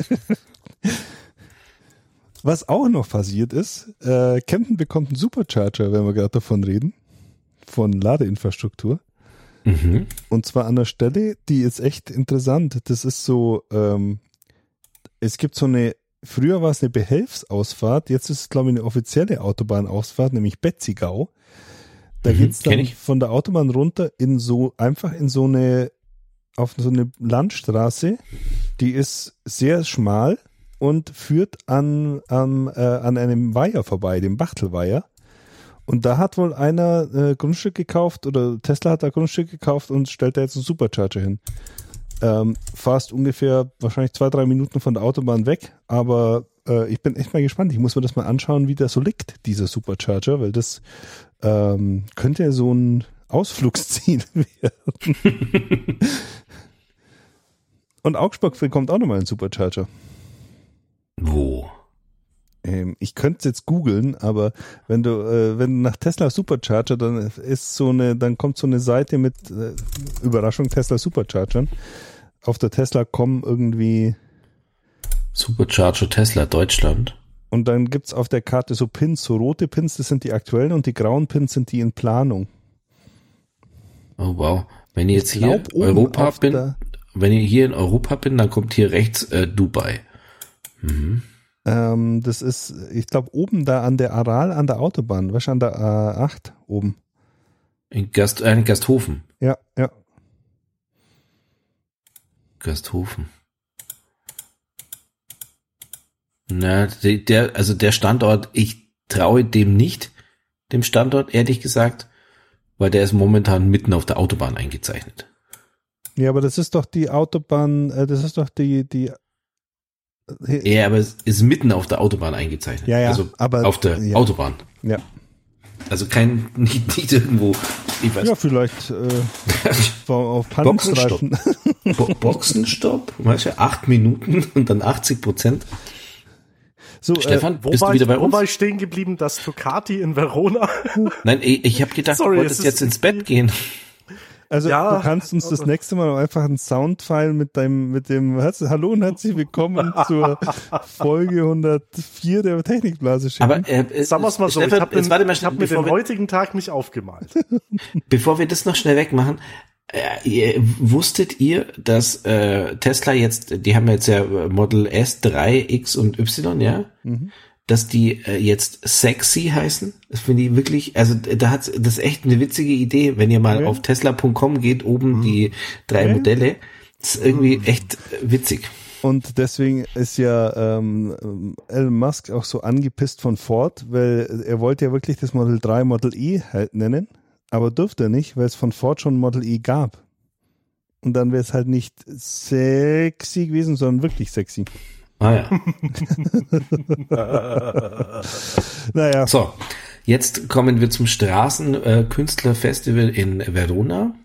Was auch noch passiert ist, Kempten bekommt einen Supercharger, wenn wir gerade davon reden, von Ladeinfrastruktur. Mhm. Und zwar an der Stelle, die ist echt interessant. Das ist so, es gibt so früher war es eine Behelfsausfahrt, jetzt ist es, glaube ich, eine offizielle Autobahnausfahrt, nämlich Betzigau. Da geht's dann von der Autobahn runter auf so eine Landstraße, die ist sehr schmal und führt an einem Weiher vorbei, dem Bachtelweiher. Und da hat wohl einer Grundstück gekauft oder Tesla hat da Grundstück gekauft und stellt da jetzt einen Supercharger hin. Fast ungefähr wahrscheinlich 2-3 Minuten von der Autobahn weg, aber ich bin echt mal gespannt. Ich muss mir das mal anschauen, wie der so liegt, dieser Supercharger, weil das könnte ja so ein Ausflugsziel werden. Und Augsburg bekommt auch nochmal einen Supercharger. Wo? Ich könnte es jetzt googeln, aber wenn du nach Tesla Supercharger, dann kommt so eine Seite mit Überraschung Tesla Superchargern. Auf der Tesla.com irgendwie Supercharger Tesla Deutschland. Und dann gibt's auf der Karte so Pins, so rote Pins, das sind die aktuellen und die grauen Pins sind die in Planung. Oh wow. Wenn ich jetzt hier in Europa bin, dann kommt hier rechts Dubai. Mhm. Das ist, ich glaube, oben da an der Aral, an der Autobahn, weißt du, an der A8 oben. In Gasthofen. Ja. Gasthofen. Na, der Standort, ich traue dem nicht, dem Standort, ehrlich gesagt, weil der ist momentan mitten auf der Autobahn eingezeichnet. Ja, aber das ist doch die Autobahn, das ist doch die ja, aber es ist mitten auf der Autobahn eingezeichnet. Ja, also aber auf der Autobahn. Ja. Also nicht irgendwo, ich weiß. Ja, vielleicht auf Pannenstreifen. Boxenstopp, weißt du, 8 Minuten und dann 80%. So, Stefan, bist du wieder bei uns? Wo war ich stehen geblieben, das Ducati in Verona? Nein, ich habe gedacht, du wolltest jetzt ins Bett gehen. Also ja, du kannst uns das nächste Mal einfach einen Soundfile mit dem Hallo und herzlich willkommen zur Folge 104 der Technikblase schicken. Aber sagen wir es mal so, Stefan, ich habe mir den heutigen Tag nicht aufgemalt. Bevor wir das noch schnell wegmachen, wusstet ihr, dass Tesla jetzt, die haben jetzt ja Model S, 3, X und Y, ja? Mhm. Dass die jetzt sexy heißen. Das finde ich wirklich, also das ist echt eine witzige Idee, wenn ihr mal auf tesla.com geht, oben die 3 Modelle. Das ist irgendwie echt witzig. Und deswegen ist ja Elon Musk auch so angepisst von Ford, weil er wollte ja wirklich das Model 3 Model E halt nennen, aber durfte er nicht, weil es von Ford schon Model E gab. Und dann wäre es halt nicht sexy gewesen, sondern wirklich sexy. Ah ja. Naja. So, jetzt kommen wir zum Straßenkünstlerfestival in Verona.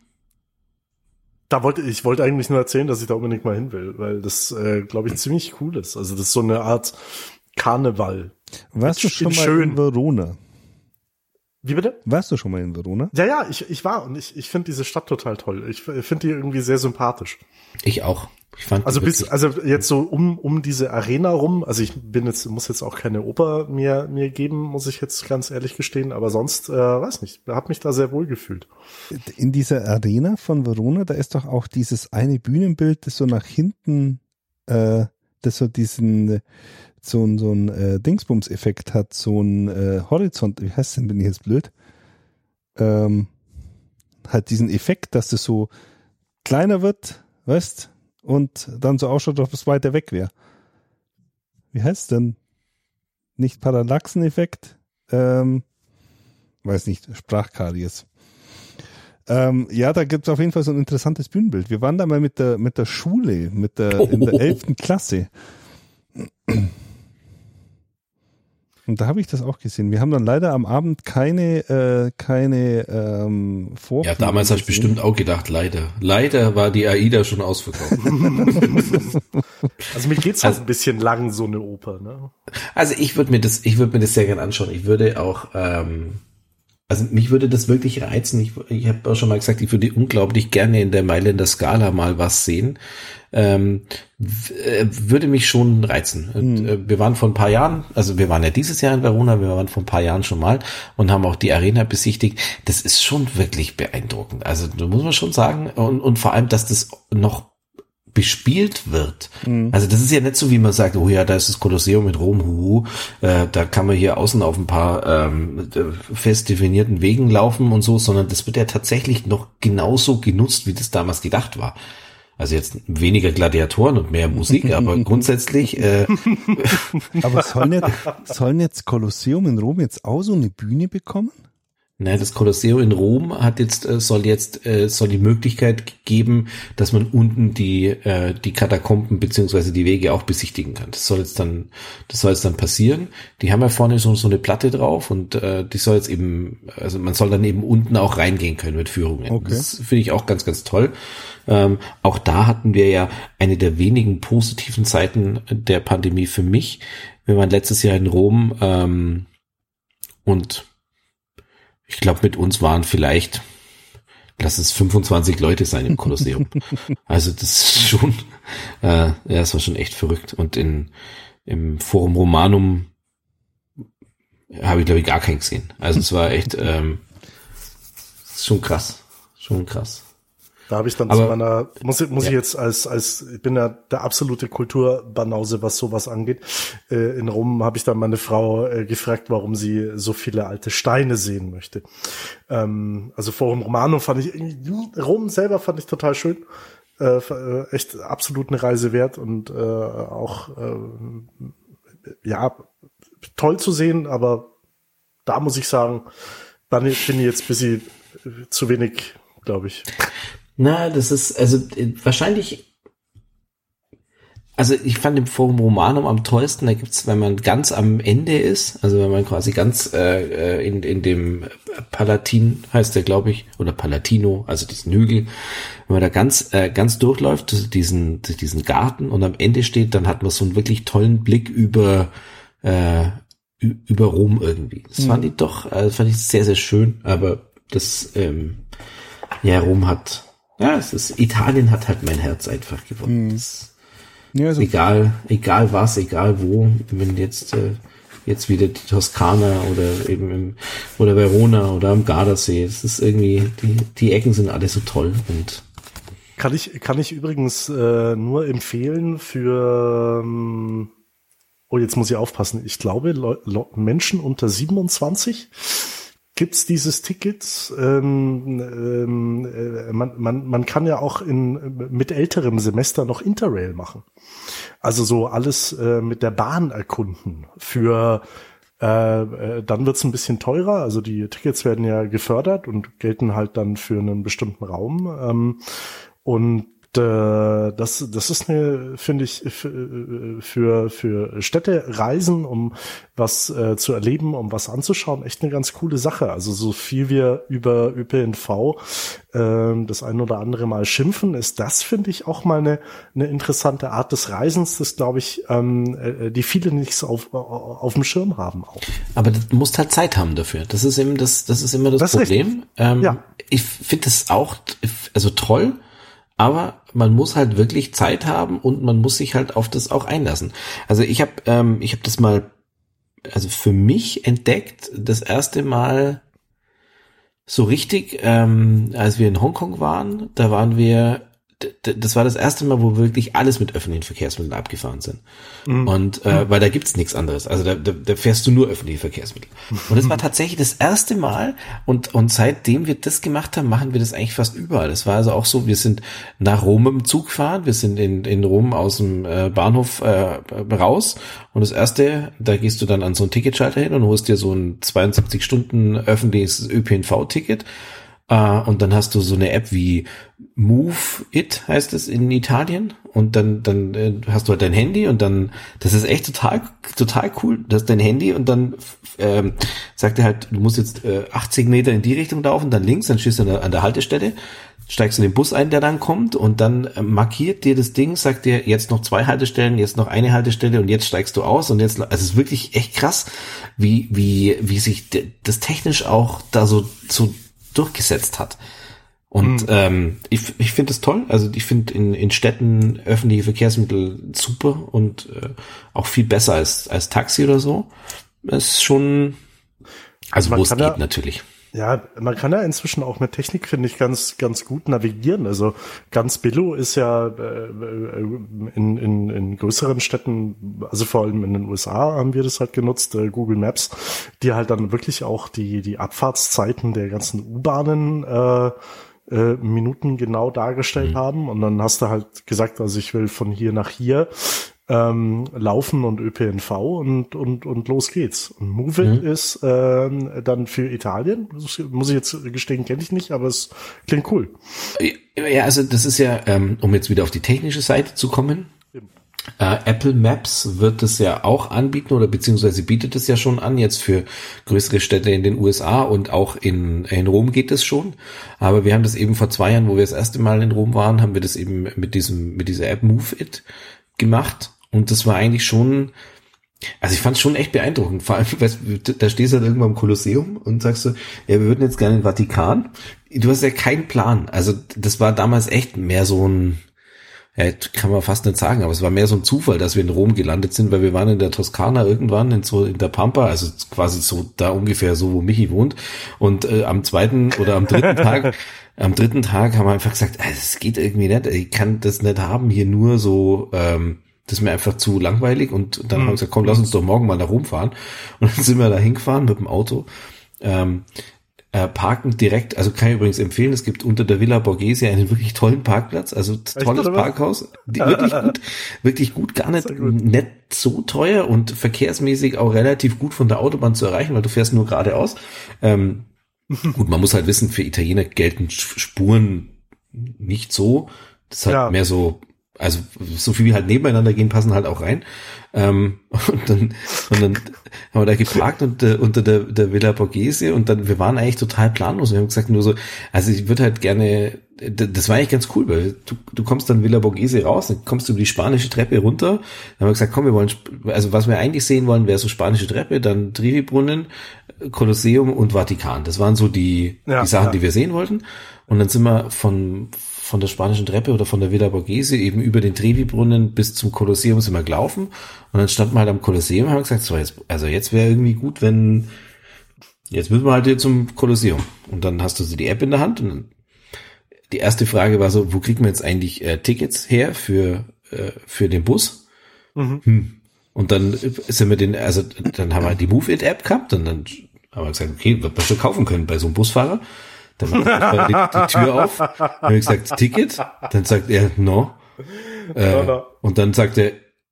Ich wollte eigentlich nur erzählen, dass ich da unbedingt mal hin will, weil das, glaube ich, ziemlich cool ist. Also das ist so eine Art Karneval. Warst du schon mal in Verona? Wie bitte? Warst du schon mal in Verona? Ja, ich war und ich finde diese Stadt total toll. Ich finde die irgendwie sehr sympathisch. Ich auch. Ich fand also jetzt so um diese Arena rum, also muss jetzt auch keine Oper mir geben, muss ich jetzt ganz ehrlich gestehen, aber sonst, weiß nicht, habe mich da sehr wohl gefühlt. In dieser Arena von Verona, da ist doch auch dieses eine Bühnenbild, das so nach hinten, das so diesen, so ein Dingsbums-Effekt hat, so ein Horizont, wie heißt denn, bin ich jetzt blöd? Halt diesen Effekt, dass das so kleiner wird, weißt, und dann so ausschaut, ob es weiter weg wäre. Wie heißt es denn? Nicht Parallaxeneffekt? Weiß nicht, Sprachkaries. Ja, da gibt es auf jeden Fall so ein interessantes Bühnenbild. Wir waren da mal mit der Schule, in der 11. Klasse. Und da habe ich das auch gesehen. Wir haben dann leider am Abend keine Vorführung. Ja, damals habe ich bestimmt auch gedacht, leider. Leider war die AIDA schon ausverkauft. Also mir geht's halt ein bisschen lang, so eine Oper, ne? Also ich würde mir das sehr gern anschauen. Ich würde auch, also mich würde das wirklich reizen. Ich habe auch schon mal gesagt, ich würde unglaublich gerne in der Mailänder Scala mal was sehen. Würde mich schon reizen. Und, wir waren vor ein paar Jahren, also wir waren ja dieses Jahr in Verona, wir waren vor ein paar Jahren schon mal und haben auch die Arena besichtigt. Das ist schon wirklich beeindruckend. Also da muss man schon sagen und vor allem, dass das noch bespielt wird. Also das ist ja nicht so, wie man sagt, oh ja, da ist das Kolosseum mit Rom, da kann man hier außen auf ein paar fest definierten Wegen laufen und so, sondern das wird ja tatsächlich noch genauso genutzt, wie das damals gedacht war. Also jetzt weniger Gladiatoren und mehr Musik, aber grundsätzlich. Aber sollen jetzt Kolosseum in Rom jetzt auch so eine Bühne bekommen? Nein, das Kolosseum in Rom soll die Möglichkeit geben, dass man unten die Katakomben beziehungsweise die Wege auch besichtigen kann. Das soll jetzt dann passieren. Die haben ja vorne so eine Platte drauf und die soll jetzt eben, also man soll dann eben unten auch reingehen können mit Führungen. Okay. Das finde ich auch ganz, ganz toll. Auch da hatten wir ja eine der wenigen positiven Seiten der Pandemie für mich. Wir waren letztes Jahr in Rom und ich glaube, mit uns waren vielleicht, lass es 25 Leute sein im Kolosseum. Also das ist schon, das war schon echt verrückt. Und im Forum Romanum habe ich, glaube ich, gar keinen gesehen. Also es war echt schon krass. Da habe ich dann zu meiner, muss ich jetzt ich bin ja der absolute Kulturbanause, was sowas angeht. In Rom habe ich dann meine Frau gefragt, warum sie so viele alte Steine sehen möchte. Also Forum Romanum Rom selber fand ich total schön. Echt absolut eine Reise wert und auch, ja, toll zu sehen, aber da muss ich sagen, bin ich jetzt ein bisschen zu wenig, glaube ich. Na, das ist, also wahrscheinlich, also ich fand im Forum Romanum am tollsten, da gibt's, wenn man ganz am Ende ist, also wenn man quasi ganz in dem Palatin, heißt der, glaube ich, oder Palatino, also diesen Hügel, wenn man da ganz durchläuft, diesen Garten und am Ende steht, dann hat man so einen wirklich tollen Blick über Rom irgendwie. Das fand ich sehr, sehr schön, aber das, Rom Italien hat halt mein Herz einfach gewonnen. Ja, also egal was, egal wo, wenn jetzt wieder die Toskana oder eben oder Verona oder am Gardasee, es ist irgendwie, die Ecken sind alle so toll und kann ich übrigens nur empfehlen für jetzt muss ich aufpassen, ich glaube Menschen unter 27 gibt's dieses Ticket. Man kann ja auch mit älterem Semester noch Interrail machen. Also so alles mit der Bahn erkunden. Dann wird's ein bisschen teurer. Also die Tickets werden ja gefördert und gelten halt dann für einen bestimmten Raum. Und Das ist finde ich, für Städtereisen, um was zu erleben, um was anzuschauen, echt eine ganz coole Sache. Also so viel wir über ÖPNV das ein oder andere Mal schimpfen, ist das, finde ich, auch mal eine interessante Art des Reisens, das, glaube ich, die viele nicht so auf dem Schirm haben auch. Aber du musst halt Zeit haben dafür. Das ist immer das Problem. Ja. Ich finde das auch, also toll, aber man muss halt wirklich Zeit haben und man muss sich halt auf das auch einlassen. Also ich habe das mal, also für mich entdeckt, das erste Mal so richtig, als wir in Hongkong waren, das war das erste Mal, wo wir wirklich alles mit öffentlichen Verkehrsmitteln abgefahren sind. Und weil da gibt's nichts anderes. Also da fährst du nur öffentliche Verkehrsmittel. Und das war tatsächlich das erste Mal und seitdem wir das gemacht haben, machen wir das eigentlich fast überall. Das war also auch so, wir sind nach Rom im Zug gefahren, wir sind in Rom aus dem Bahnhof raus und das erste, da gehst du dann an so einen Ticketschalter hin und holst dir so ein 72 Stunden öffentliches ÖPNV-Ticket. Und dann hast du so eine App wie Move It, heißt es in Italien. Und dann hast du halt dein Handy und dann, das ist echt total cool. Du hast dein Handy und dann sagt er halt, du musst jetzt 80 Meter in die Richtung laufen, dann links, dann stehst du an der Haltestelle, steigst du in den Bus ein, der dann kommt und dann markiert dir das Ding, sagt dir jetzt noch 2 Haltestellen, jetzt noch eine Haltestelle und jetzt steigst du aus und jetzt, also es ist wirklich echt krass, wie sich das technisch auch da so durchgesetzt hat. Und ich finde es toll. Also ich finde in Städten öffentliche Verkehrsmittel super und auch viel besser als Taxi oder so. Das ist schon, also wo es geht natürlich. Ja, man kann ja inzwischen auch mit Technik, finde ich, ganz, ganz gut navigieren. Also ganz Billo ist ja in größeren Städten, also vor allem in den USA haben wir das halt genutzt, Google Maps, die halt dann wirklich auch die Abfahrtszeiten der ganzen U-Bahnen Minuten genau dargestellt haben. Und dann hast du halt gesagt, also ich will von hier nach hier laufen und ÖPNV und los geht's. Und Move It ist dann für Italien. Muss ich jetzt gestehen, kenne ich nicht, aber es klingt cool. Ja, also das ist ja, um jetzt wieder auf die technische Seite zu kommen, Apple Maps wird es ja auch anbieten oder beziehungsweise bietet es ja schon an, jetzt für größere Städte in den USA und auch in Rom geht es schon. Aber wir haben das eben vor 2 Jahren, wo wir das erste Mal in Rom waren, haben wir das eben mit dieser App Move It gemacht. Und das war eigentlich schon, also ich fand es schon echt beeindruckend. Vor allem, da stehst du halt irgendwann im Kolosseum und sagst so, ja, wir würden jetzt gerne in den Vatikan. Du hast ja keinen Plan. Also das war damals echt mehr so ein, ja, kann man fast nicht sagen, aber es war mehr so ein Zufall, dass wir in Rom gelandet sind, weil wir waren in der Toskana irgendwann in der Pampa, also quasi so da ungefähr so, wo Michi wohnt. Und am 2. oder am 3. Tag, haben wir einfach gesagt, es geht irgendwie nicht, ich kann das nicht haben, hier nur so, das ist mir einfach zu langweilig und dann haben wir gesagt, komm, lass uns doch morgen mal nach Rom fahren. Und dann sind wir da hingefahren mit dem Auto, parken direkt, also kann ich übrigens empfehlen, es gibt unter der Villa Borghese einen wirklich tollen Parkplatz, also tolles Parkhaus, wirklich gut, gar nicht so teuer und verkehrsmäßig auch relativ gut von der Autobahn zu erreichen, weil du fährst nur geradeaus. Gut, man muss halt wissen, für Italiener gelten Spuren nicht so, das ist halt mehr so, also so viel wie halt nebeneinander gehen, passen halt auch rein. Und dann haben wir da geparkt unter der Villa Borghese und dann, wir waren eigentlich total planlos. Wir haben gesagt nur so, also ich würde halt gerne, das war eigentlich ganz cool, weil du kommst dann Villa Borghese raus, dann kommst du über die spanische Treppe runter. Dann haben wir gesagt, komm, wir wollen, also was wir eigentlich sehen wollen, wäre so spanische Treppe, dann Trevi-Brunnen, Kolosseum und Vatikan. Das waren so die Sachen, die wir sehen wollten. Und dann sind wir von der spanischen Treppe oder von der Villa Borghese eben über den Trevi-Brunnen bis zum Kolosseum sind wir gelaufen und dann standen wir halt am Kolosseum und haben gesagt, so jetzt wäre irgendwie gut, jetzt müssen wir halt hier zum Kolosseum. Und dann hast du so die App in der Hand und die erste Frage war so, wo kriegen wir jetzt eigentlich Tickets her für den Bus? Und dann sind wir dann haben wir die Move It App gehabt und dann haben wir gesagt, okay, wird man schon kaufen können bei so einem Busfahrer. Dann macht er die Tür auf, dann habe ich gesagt, Ticket, dann sagt er, no. Und dann sagt er,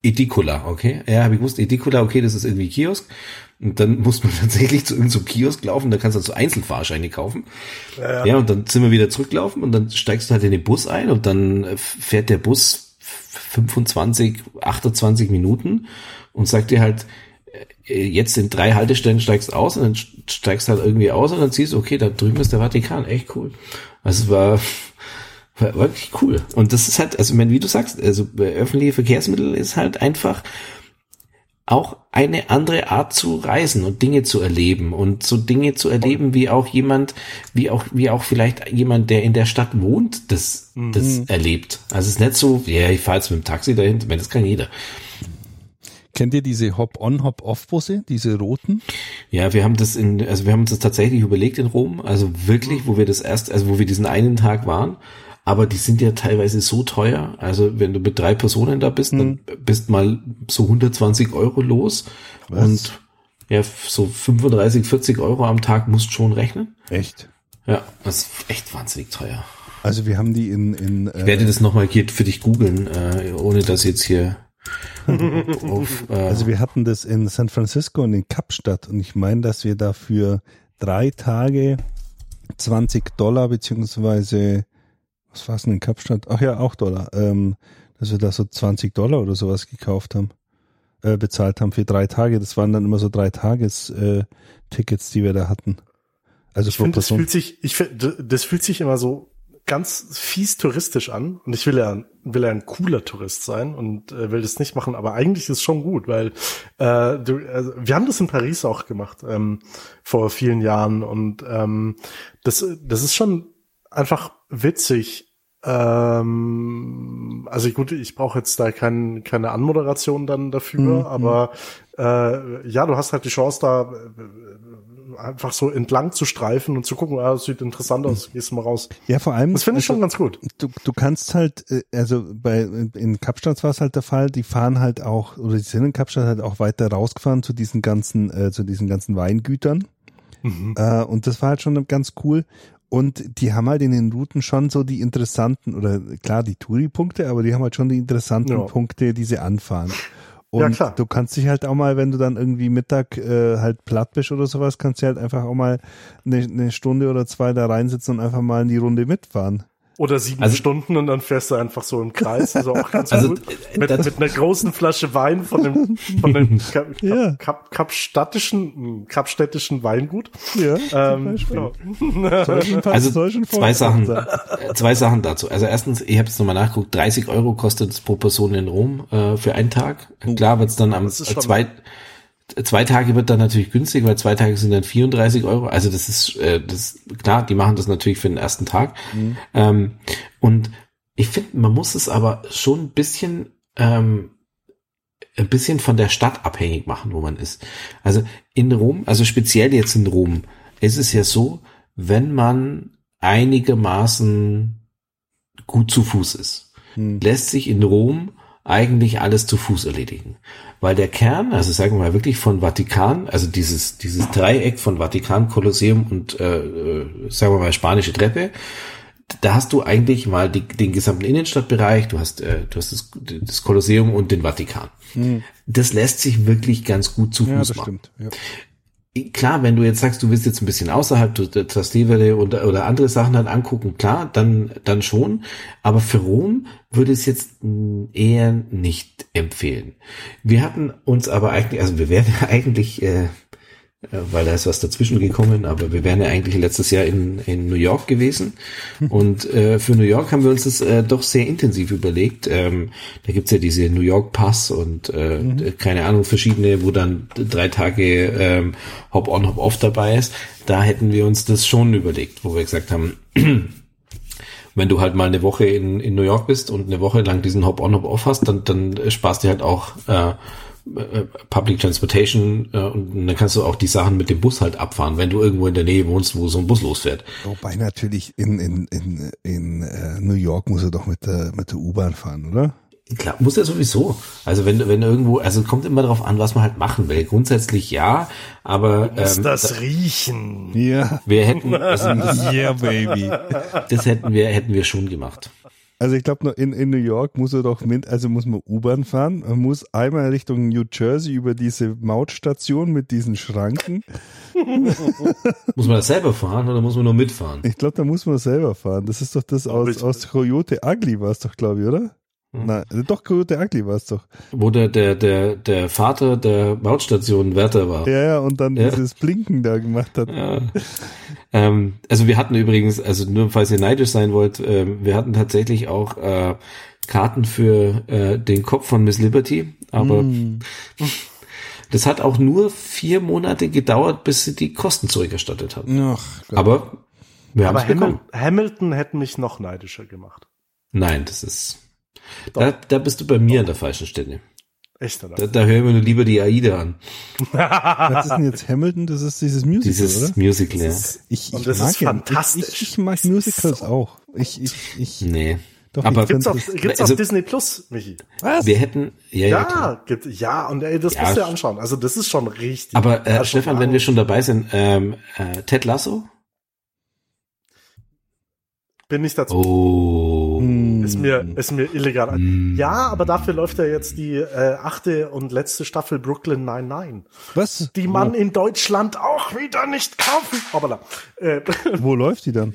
Edicula, okay. Ja, habe ich gewusst, Edicula, okay, das ist irgendwie Kiosk. Und dann muss man tatsächlich zu irgendeinem Kiosk laufen, da kannst du so Einzelfahrscheine kaufen. Ja, und dann sind wir wieder zurücklaufen und dann steigst du halt in den Bus ein und dann fährt der Bus 25, 28 Minuten und sagt dir halt, jetzt in 3 Haltestellen steigst aus und dann steigst halt irgendwie aus und dann siehst du, okay, da drüben ist der Vatikan, echt cool. Also es war wirklich cool. Und das ist halt, also ich meine, wie du sagst, also öffentliche Verkehrsmittel ist halt einfach auch eine andere Art zu reisen und Dinge zu erleben und so Dinge zu erleben, wie auch vielleicht jemand, der in der Stadt wohnt, das erlebt. Also es ist nicht so, ja, ich fahre jetzt mit dem Taxi dahin, das kann jeder. Kennt ihr diese Hop-on, Hop-off-Busse, diese roten? Ja, wir haben uns das tatsächlich überlegt in Rom, also wirklich, wo wir diesen einen Tag waren, aber die sind ja teilweise so teuer, also wenn du mit 3 Personen da bist, dann bist mal so 120 € los. Was? Und ja, so 35, 40 € am Tag musst schon rechnen. Echt? Ja, das ist echt wahnsinnig teuer. Also wir haben die ich werde das nochmal hier für dich googeln, ohne dass jetzt hier also wir hatten das in San Francisco und in Kapstadt und ich meine, dass wir dafür 3 Tage $20 beziehungsweise, was war es denn in Kapstadt? Ach ja, auch Dollar, dass wir da so $20 oder sowas gekauft haben, bezahlt haben für 3 Tage. Das waren dann immer so 3 Tages-Tickets, die wir da hatten. Also ich finde, das fühlt sich immer so ganz fies touristisch an und ich will ja ein cooler Tourist sein und will das nicht machen, aber eigentlich ist es schon gut, weil wir haben das in Paris auch gemacht vor vielen Jahren und das ist schon einfach witzig. Also gut, ich brauche jetzt da keine Anmoderation dann dafür, aber ja, du hast halt die Chance da einfach so entlang zu streifen und zu gucken, das sieht interessant aus, gehst du mal raus. Ja, vor allem. Das finde ich schon ganz gut. Du kannst halt, also in Kapstadt war es halt der Fall, die fahren halt auch, oder die sind in Kapstadt halt auch weiter rausgefahren zu diesen ganzen Weingütern. Und das war halt schon ganz cool. Und die haben halt in den Routen schon so die interessanten, oder klar, die Touri-Punkte, aber die haben halt schon die interessanten Punkte, die sie anfahren. Und ja, klar. Du kannst dich halt auch mal, wenn du dann irgendwie Mittag halt platt bist oder sowas, kannst du halt einfach auch mal eine Stunde oder 2 da reinsitzen und einfach mal in die Runde mitfahren. Oder 7 Stunden und dann fährst du einfach so im Kreis, also auch ganz gut. Mit einer großen Flasche Wein von dem kapstädtischen Weingut. Ja, also 2 Sachen dazu. Also erstens, ich habe jetzt nochmal nachgeguckt, 30 € kostet es pro Person in Rom für einen Tag. Klar wird's dann am 2 Tage wird dann natürlich günstig, weil 2 Tage sind dann 34 €. Also das ist klar, die machen das natürlich für den ersten Tag. Und ich finde, man muss es aber schon ein bisschen von der Stadt abhängig machen, wo man ist. Also in Rom, also speziell jetzt in Rom, ist es ja so, wenn man einigermaßen gut zu Fuß ist, lässt sich in Rom eigentlich alles zu Fuß erledigen. Weil der Kern, also sagen wir mal wirklich von Vatikan, also dieses Dreieck von Vatikan, Kolosseum und sagen wir mal Spanische Treppe, da hast du eigentlich mal den gesamten Innenstadtbereich, du hast das Kolosseum und den Vatikan. Das lässt sich wirklich ganz gut zu Fuß machen. Stimmt, ja. Klar, wenn du jetzt sagst, du willst jetzt ein bisschen außerhalb der Trastevere oder andere Sachen halt angucken, klar, dann schon. Aber für Rom würde es jetzt eher nicht empfehlen. Wir hatten uns aber eigentlich, also wir wären ja eigentlich, weil da ist was dazwischen gekommen, aber wir wären ja eigentlich letztes Jahr in New York gewesen. Und für New York haben wir uns das doch sehr intensiv überlegt. Da gibt's ja diese New York Pass und keine Ahnung, verschiedene, wo dann 3 Tage Hop-on, Hop-off dabei ist. Da hätten wir uns das schon überlegt, wo wir gesagt haben, wenn du halt mal eine Woche in New York bist und eine Woche lang diesen Hop-on, Hop-off hast, dann sparst du halt auch Public Transportation und dann kannst du auch die Sachen mit dem Bus halt abfahren, wenn du irgendwo in der Nähe wohnst, wo so ein Bus losfährt. Wobei natürlich in New York muss er doch mit der U-Bahn fahren, oder? Klar, muss er sowieso. Also wenn irgendwo, also kommt immer darauf an, was man halt machen will. Grundsätzlich ja, aber muss das riechen. Ja. Wir hätten, also yeah, baby. Das hätten wir schon gemacht. Also ich glaube, in New York muss er doch muss man U-Bahn fahren. Man muss einmal Richtung New Jersey über diese Mautstation mit diesen Schranken. Muss man das selber fahren oder muss man nur mitfahren? Ich glaube, da muss man selber fahren. Das ist doch das aus Coyote Ugly war es doch, glaube ich, oder? Nein, doch, Coyote Ugly war es doch. Wo der Vater der Mautstation Wärter war. Ja, und dann dieses Blinken da gemacht hat. Ja. Also wir hatten übrigens, also nur falls ihr neidisch sein wollt, wir hatten tatsächlich auch Karten für den Kopf von Miss Liberty, aber das hat auch nur 4 Monate gedauert, bis sie die Kosten zurückerstattet haben. Ach, aber wir haben es bekommen. Hamilton hätte mich noch neidischer gemacht. Nein, das ist... Da bist du bei mir an der falschen Stelle. Echt, oder? Da hören wir nur lieber die Aida an. Was ist denn jetzt Hamilton? Das ist dieses Musical, dieses oder? Musical, ja. Ich das ist fantastisch. Ich mag Musicals auch. Nee. Doch, aber gibt's auf Disney Plus, Michi? Was? Wir hätten, und das musst du dir anschauen. Also das ist schon richtig. Aber Stefan, wenn wir schon dabei sind, Ted Lasso? Bin ich dazu. Oh. Ist mir illegal. Ja, aber dafür läuft ja jetzt die 8. und letzte Staffel Brooklyn Nine-Nine. Was? Die man in Deutschland auch wieder nicht kaufen. Aber wo läuft die dann?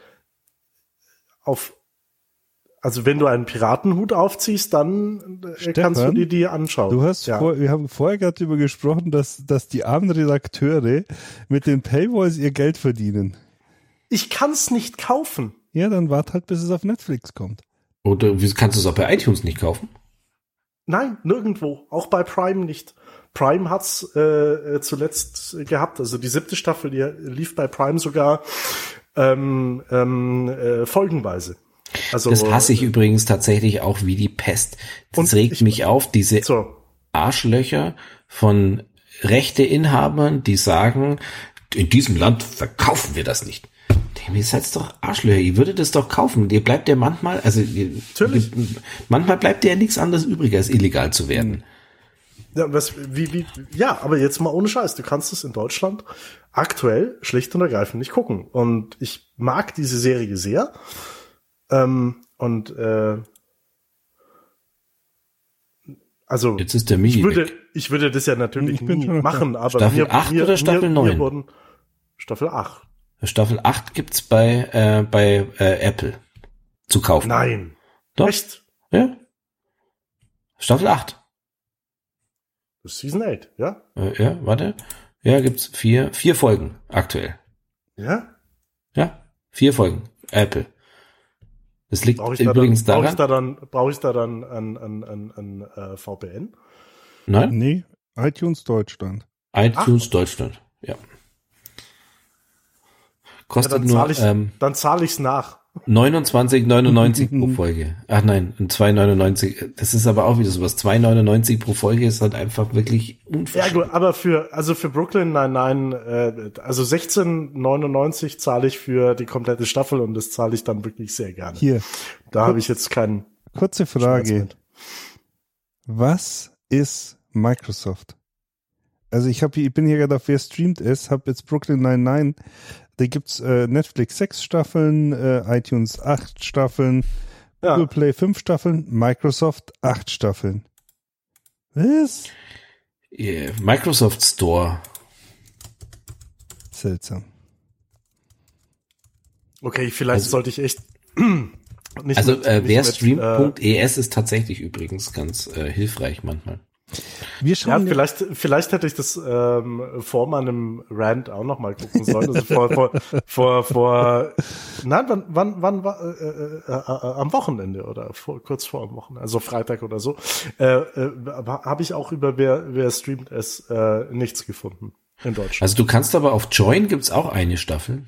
Also wenn du einen Piratenhut aufziehst, dann kannst du dir die anschauen. Du hast wir haben vorher gerade darüber gesprochen, dass die armen Redakteure mit den Paywalls ihr Geld verdienen. Ich kann's nicht kaufen. Ja, dann wart halt, bis es auf Netflix kommt. Oder wie kannst du es auch bei iTunes nicht kaufen? Nein, nirgendwo. Auch bei Prime nicht. Prime hat's zuletzt gehabt. Also die 7. Staffel, die lief bei Prime sogar folgenweise. Also, das hasse ich übrigens tatsächlich auch wie die Pest. Das regt mich auf, diese Arschlöcher von Rechteinhabern, die sagen, in diesem Land verkaufen wir das nicht. Ihr seid doch Arschlöcher, ihr würdet es doch kaufen. Ihr bleibt ja manchmal, manchmal bleibt ja nichts anderes übrig, als illegal zu werden. Ja, aber jetzt mal ohne Scheiß, du kannst es in Deutschland aktuell schlicht und ergreifend nicht gucken. Und ich mag diese Serie sehr. Also jetzt ist der Michi ich würde das ja natürlich nie machen, aber Staffel 8 oder Staffel 9? Staffel 8. Staffel 8 gibt's bei Apple zu kaufen. Nein. Doch. Echt? Ja. Staffel 8. Das ist Season 8, ja? Ja, warte. Ja, gibt's 4 Folgen aktuell. Ja? Ja, 4 Folgen. Apple. Das liegt übrigens daran. Brauche ich da dann ein VPN? Nein? Nee, iTunes Deutschland. iTunes Deutschland, ja. Kostet dann zahle ich's nach. 29,99 pro Folge. Ach nein, 2,99. Das ist aber auch wieder sowas. 2,99 pro Folge ist halt einfach wirklich unverschämt. Ja gut, aber für Brooklyn Nine-Nine, also 16,99 zahle ich für die komplette Staffel und das zahle ich dann wirklich sehr gerne. Hier. Da habe ich jetzt keinen. Kurze Frage. Was ist Microsoft? Also ich bin hier gerade auf Wer streamt es, habe jetzt Brooklyn Nine-Nine. Da gibt's Netflix 6 Staffeln, iTunes 8 Staffeln, Google Play 5 Staffeln, Microsoft 8 Staffeln. Was? Yeah, Microsoft Store. Seltsam. Okay, vielleicht sollte ich echt nicht. Also werstream.es ist tatsächlich übrigens ganz hilfreich manchmal. Wir schauen vielleicht hätte ich das vor meinem Rant auch noch mal gucken sollen. Also wann war am Wochenende oder kurz vor dem Wochenende, also Freitag oder so, habe ich auch über wer streamt es nichts gefunden in Deutschland. Also du kannst aber auf Join gibt's auch eine Staffel.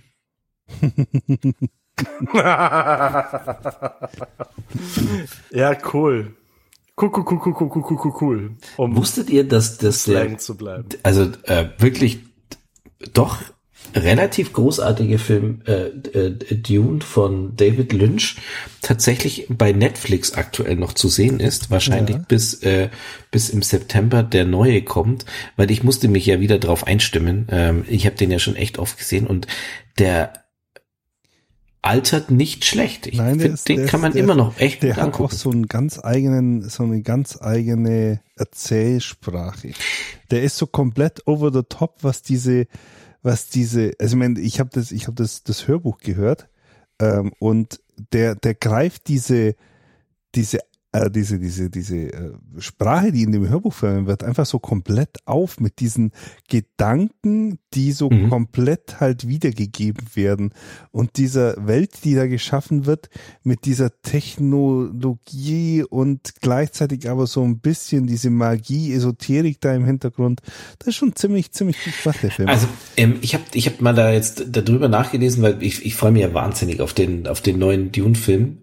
Ja, cool. Cool. Wusstet ihr, dass das Slang zu bleiben? Also wirklich doch relativ großartige Film Dune von David Lynch tatsächlich bei Netflix aktuell noch zu sehen ist, wahrscheinlich bis im September der neue kommt, weil ich musste mich ja wieder drauf einstimmen. Ich habe den ja schon echt oft gesehen und der altert nicht schlecht. Ich Nein, den kann man immer noch echt gut angucken. Der hat auch so eine ganz eigene Erzählsprache. Der ist so komplett over the top, was diese, also ich meine, ich habe das Hörbuch gehört, und der greift diese Sprache, die in dem Hörbuch verwendet wird, einfach so komplett auf mit diesen Gedanken, die so komplett halt wiedergegeben werden, und dieser Welt, die da geschaffen wird, mit dieser Technologie und gleichzeitig aber so ein bisschen diese Magie, Esoterik da im Hintergrund. Das ist schon ziemlich gut gemacht, der Film. Also ich hab mal da jetzt darüber nachgelesen, weil ich freue mich ja wahnsinnig auf den neuen Dune-Film.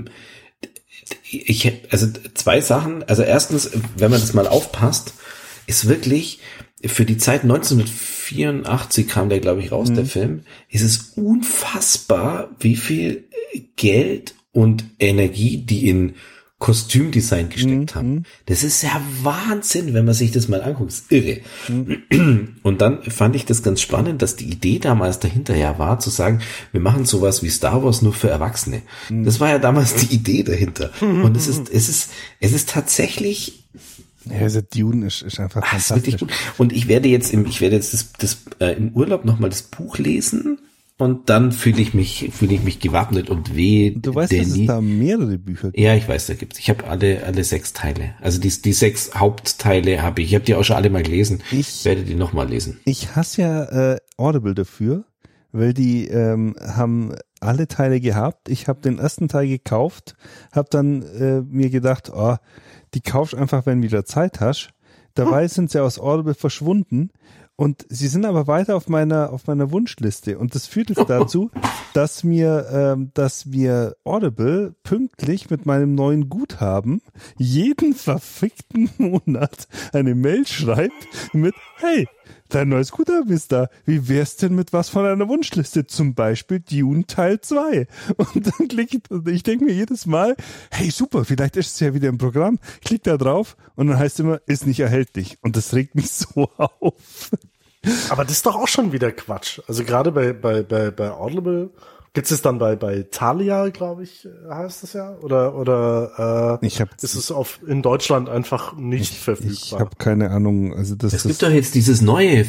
Also zwei Sachen. Also erstens, wenn man das mal aufpasst, ist wirklich für die Zeit 1984 kam der, glaube ich, raus, der Film, ist es unfassbar, wie viel Geld und Energie die in Kostümdesign gesteckt haben. Das ist ja Wahnsinn, wenn man sich das mal anguckt. Das ist irre. Und dann fand ich das ganz spannend, dass die Idee damals dahinter ja war, zu sagen, wir machen sowas wie Star Wars nur für Erwachsene. Das war ja damals die Idee dahinter. Und es ist tatsächlich, ja, also Dune ist einfach fantastisch. Gut. Und ich werde jetzt im im Urlaub nochmal das Buch lesen. Und dann fühle ich mich gewappnet und weh. Du weißt, dass es da mehrere Bücher gibt. Ja, ich weiß, da gibt's. Ich habe alle 6 Teile. Also die 6 Hauptteile habe ich. Ich habe die auch schon alle mal gelesen. Ich werde die nochmal lesen. Ich hasse ja Audible dafür, weil die haben alle Teile gehabt. Ich habe den ersten Teil gekauft, habe dann mir gedacht, die kaufst einfach, wenn du wieder Zeit hast. Dabei sind sie aus Audible verschwunden. Und sie sind aber weiter auf meiner Wunschliste. Und das führt jetzt dazu, dass mir Audible pünktlich mit meinem neuen Guthaben jeden verfickten Monat eine Mail schreibt mit, hey, dein neues Guthaben ist da. Wie wär's denn mit was von deiner Wunschliste? Zum Beispiel Dune Teil 2. Und dann ich denke mir jedes Mal, hey, super, vielleicht ist es ja wieder im Programm. Klick da drauf und dann heißt es immer, ist nicht erhältlich. Und das regt mich so auf. Aber das ist doch auch schon wieder Quatsch. Also gerade bei Audible, gibt's es dann bei Thalia, glaube ich, heißt das ja? Oder ist es in Deutschland einfach nicht verfügbar? Ich habe keine Ahnung. Also es gibt doch jetzt dieses neue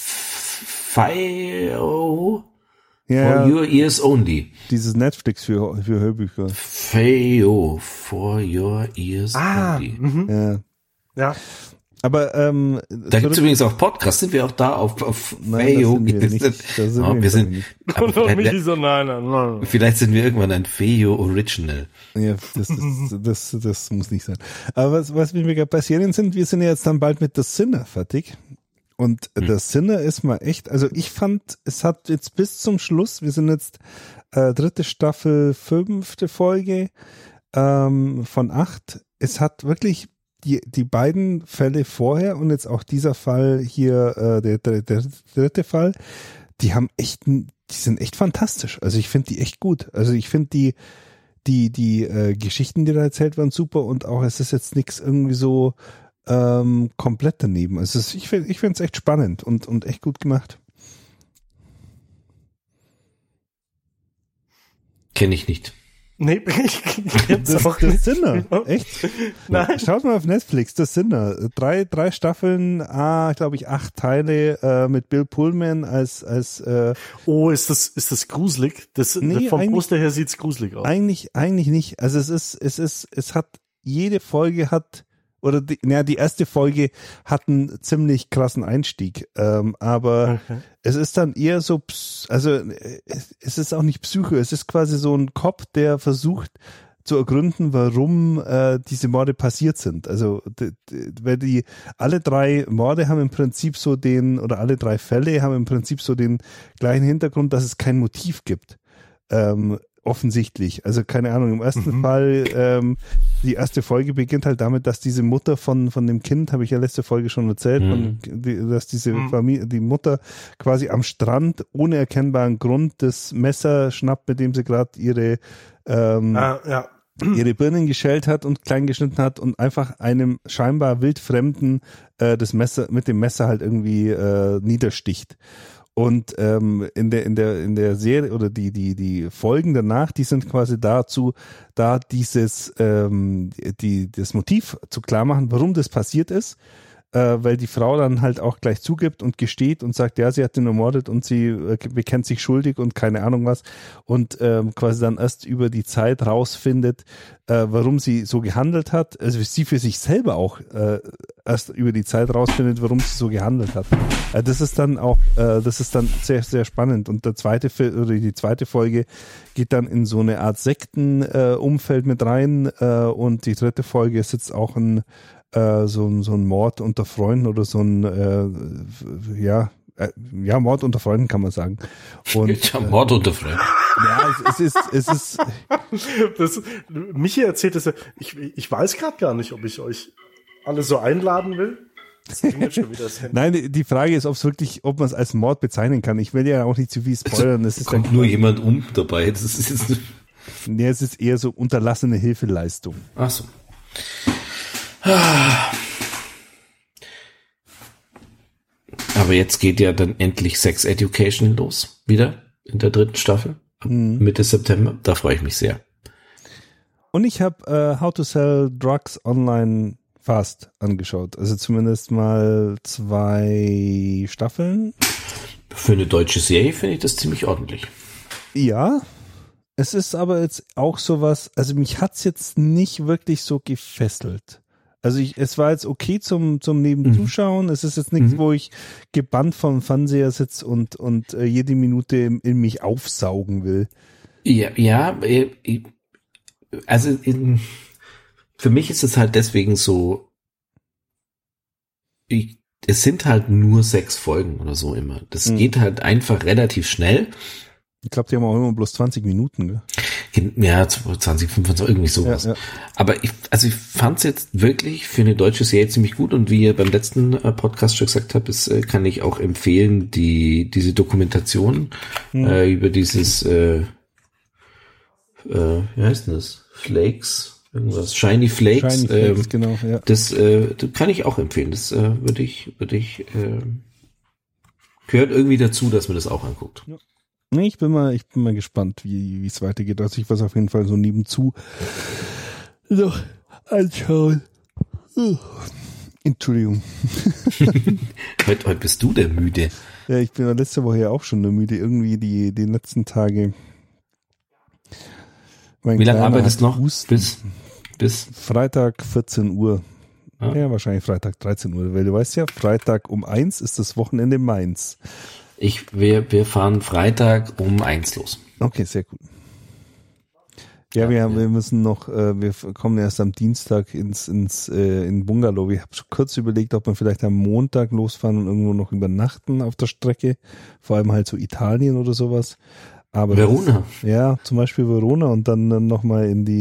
FIO for your ears only. Dieses Netflix für Hörbücher. FIO for your ears only. Ja. Aber da gibt es übrigens auch Podcasts. Sind wir auch da auf FIO? Vielleicht sind wir irgendwann ein FIO Original. Ja, das muss nicht sein. Aber was wir bei Serien sind, wir sind ja jetzt dann bald mit The Sinner fertig. Und The Sinner ist mal echt, also ich fand, es hat jetzt bis zum Schluss, wir sind jetzt 3. Staffel, 5. Folge von 8. Es hat wirklich die beiden Fälle vorher und jetzt auch dieser Fall hier, der 3. Fall, die sind echt fantastisch. Also ich finde die echt gut. Also ich finde die Geschichten, die da erzählt werden, super, und auch es ist jetzt nichts irgendwie so komplett daneben. Also ich finde es echt spannend und echt gut gemacht. Kenne ich nicht. Nee, ich kenn's auch nicht. Das Sinner, echt? Nein. Schaut mal auf Netflix, das Sinner. 3 Staffeln, glaube ich 8 Teile mit Bill Pullman als ist das gruselig? Vom Poster her sieht's gruselig aus. Eigentlich nicht. Also es hat, jede Folge hat, oder die erste Folge hat einen ziemlich krassen Einstieg, aber es ist dann eher so, also es ist auch nicht Psycho, es ist quasi so ein Cop, der versucht zu ergründen, warum diese Morde passiert sind. Also weil alle 3 Morde haben im Prinzip alle 3 Fälle haben im Prinzip so den gleichen Hintergrund, dass es kein Motiv gibt. Offensichtlich. Also keine Ahnung, im ersten Fall, die erste Folge beginnt halt damit, dass diese Mutter von dem Kind, habe ich ja letzte Folge schon erzählt, dass diese Familie, die Mutter quasi am Strand ohne erkennbaren Grund das Messer schnappt, mit dem sie gerade ihre Birnen geschält hat und klein geschnitten hat und einfach einem scheinbar wildfremden das Messer mit dem Messer halt irgendwie niedersticht. Und in der Serie oder die Folgen danach, die sind quasi dazu da, das Motiv zu klar machen, warum das passiert ist. Weil die Frau dann halt auch gleich zugibt und gesteht und sagt, ja, sie hat ihn ermordet und sie bekennt sich schuldig und keine Ahnung was und quasi dann erst über die Zeit rausfindet, warum sie so gehandelt hat, also sie für sich selber auch erst über die Zeit rausfindet, warum sie so gehandelt hat. Das ist dann sehr, sehr spannend und die zweite Folge geht dann in so eine Art Sektenumfeld mit rein und die dritte Folge ist jetzt auch so ein Mord unter Freunden oder so ein Mord unter Freunden kann man sagen. Und, Mord unter Freunden. Ja, es ist Michi erzählt es, ich weiß gerade gar nicht, ob ich euch alle so einladen will. Das klingt jetzt schon wieder sehr. Nein, die Frage ist, ob man es als Mord bezeichnen kann. Ich will ja auch nicht zu viel spoilern. Es kommt nur jemand dabei. Das ist jetzt es ist eher so unterlassene Hilfeleistung. Ach so. Aber jetzt geht ja dann endlich Sex Education los, wieder in der 3. Staffel, Mitte September. Da freue ich mich sehr. Und ich habe How to Sell Drugs Online Fast angeschaut. Also zumindest mal 2 Staffeln. Für eine deutsche Serie finde ich das ziemlich ordentlich. Ja, es ist aber jetzt auch sowas, also mich hat's jetzt nicht wirklich so gefesselt. Also es war jetzt okay zum Nebenzuschauen. Es ist jetzt nichts, wo ich gebannt vom Fernseher sitze und jede Minute in mich aufsaugen will. Ja, also für mich ist es halt deswegen so, es sind halt nur 6 Folgen oder so immer. Das geht halt einfach relativ schnell. Ich glaube, die haben auch immer bloß 20 Minuten, gell? Ja, 20, 25, irgendwie sowas. Ja. Aber ich fand es jetzt wirklich für eine deutsche Serie ziemlich gut und wie ihr beim letzten Podcast schon gesagt habt, kann ich auch empfehlen, diese Dokumentation über dieses, wie heißt denn das? Flakes? Irgendwas? Shiny Flakes. Genau, ja. Das kann ich auch empfehlen. Das würde ich gehört irgendwie dazu, dass man das auch anguckt. Ja. Nee, ich bin mal gespannt, wie es weitergeht. Also ich was auf jeden Fall so nebenzu noch anschauen. Entschuldigung. Heute bist du der Müde. Ja, ich bin letzte Woche ja auch schon der Müde. Irgendwie die letzten Tage. Wie lange arbeitest du noch? Bis Freitag 14 Uhr. Ah. Ja, wahrscheinlich Freitag 13 Uhr. Weil du weißt ja, Freitag um 1 ist das Wochenende Mainz. Wir fahren Freitag um 1 los. Okay, sehr gut. Ja, wir müssen noch, wir kommen erst am Dienstag in Bungalow. Ich habe schon kurz überlegt, ob wir vielleicht am Montag losfahren und irgendwo noch übernachten auf der Strecke. Vor allem halt so Italien oder sowas. Aber Verona. Ja, zum Beispiel Verona und dann nochmal in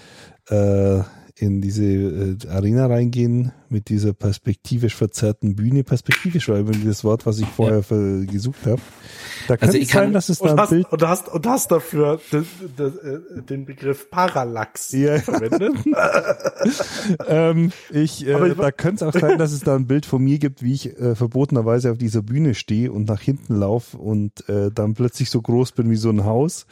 diese Arena reingehen mit dieser perspektivisch verzerrten Bühne. Perspektivisch war übrigens das Wort, was ich vorher gesucht habe. Da kann es sein, dass es da ein Bild... Und hast dafür den Begriff Parallax verwendet. Da könnte es auch sein, dass es da ein Bild von mir gibt, wie ich verbotenerweise auf dieser Bühne stehe und nach hinten laufe und dann plötzlich so groß bin wie so ein Haus.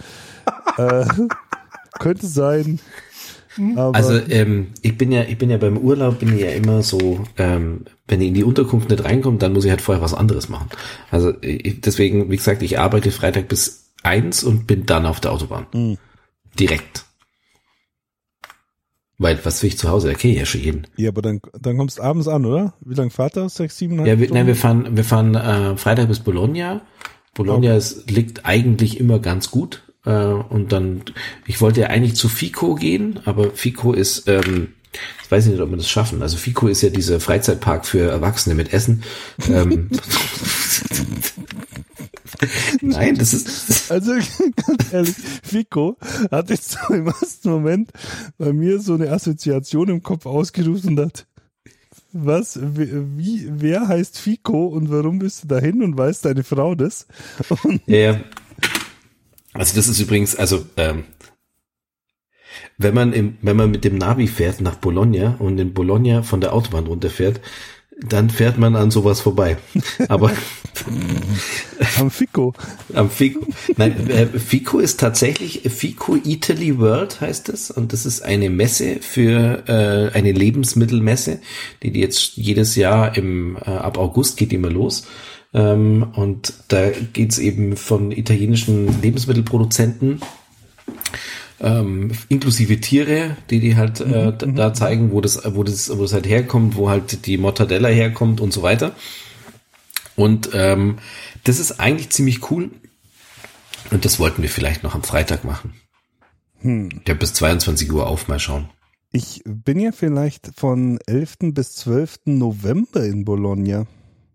Könnte sein... Aber also ich bin ja beim Urlaub immer so, wenn ich in die Unterkunft nicht reinkomme, dann muss ich halt vorher was anderes machen. Also deswegen, wie gesagt, ich arbeite Freitag bis 1 und bin dann auf der Autobahn. Direkt. Weil, was will ich zu Hause? Okay, ja schon jeden. Ja, aber dann kommst du abends an, oder? Wie lange fahrt ihr? 6, 7 Stunden? Ja, wir fahren Freitag bis Bologna. Bologna liegt eigentlich immer ganz gut. Und dann, ich wollte ja eigentlich zu Fico gehen, aber Fico ist, ich weiß nicht, ob wir das schaffen. Also Fico ist ja dieser Freizeitpark für Erwachsene mit Essen. Nein, das ist... Also ganz ehrlich, Fico hat jetzt so im ersten Moment bei mir so eine Assoziation im Kopf ausgerufen und hat, was, wer heißt Fico und warum bist du dahin und weiß deine Frau das? Und ja. Also das ist übrigens, wenn man mit dem Navi fährt nach Bologna und in Bologna von der Autobahn runterfährt, dann fährt man an sowas vorbei. Aber Am Fico. Am Fico. Nein, Fico ist tatsächlich, Fico Italy World heißt es, und das ist eine Messe für, eine Lebensmittelmesse, die jetzt jedes Jahr ab August geht die mal los. Und da geht's eben von italienischen Lebensmittelproduzenten, inklusive Tiere, die halt da zeigen, wo das halt herkommt, wo halt die Mortadella herkommt und so weiter. Und das ist eigentlich ziemlich cool. Und das wollten wir vielleicht noch am Freitag machen. Der bis 22 Uhr auf, mal schauen. Ich bin ja vielleicht von 11. bis 12. November in Bologna.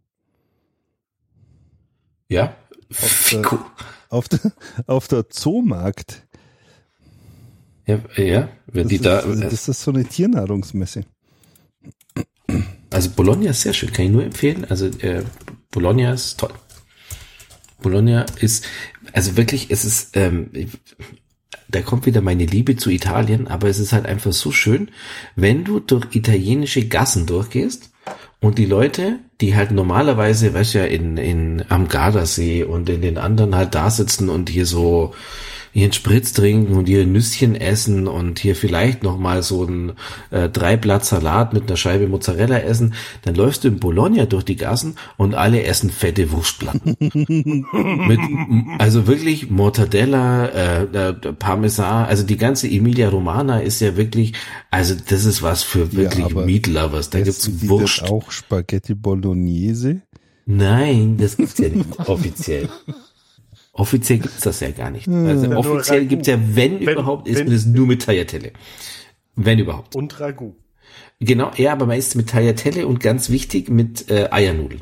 Ja? Auf der Zoomarkt. Ja, wenn die da. Das ist so eine Tiernahrungsmesse. Also Bologna ist sehr schön, kann ich nur empfehlen. Also Bologna ist toll. Bologna ist, also wirklich, es ist, da kommt wieder meine Liebe zu Italien, aber es ist halt einfach so schön, wenn du durch italienische Gassen durchgehst und die Leute, die halt normalerweise, weißt du ja, am Gardasee und in den anderen halt da sitzen und hier so ihren Spritz trinken und ihr Nüsschen essen und hier vielleicht noch mal so ein 3-Blatt Salat mit einer Scheibe Mozzarella essen, dann läufst du in Bologna durch die Gassen und alle essen fette Wurstplatten. Also wirklich Mortadella, Parmesan, also die ganze Emilia Romana ist ja wirklich, also das ist was für wirklich Meat Lovers. Da gibt's Wurst. Auch Spaghetti Bolognese? Nein, das gibt's ja nicht offiziell. Offiziell gibt's das ja gar nicht. Also ja, offiziell gibt's ja, wenn überhaupt, ist es nur mit Tagliatelle. Wenn überhaupt. Und Ragout. Genau, ja, aber meist mit Tagliatelle und ganz wichtig mit Eiernudeln.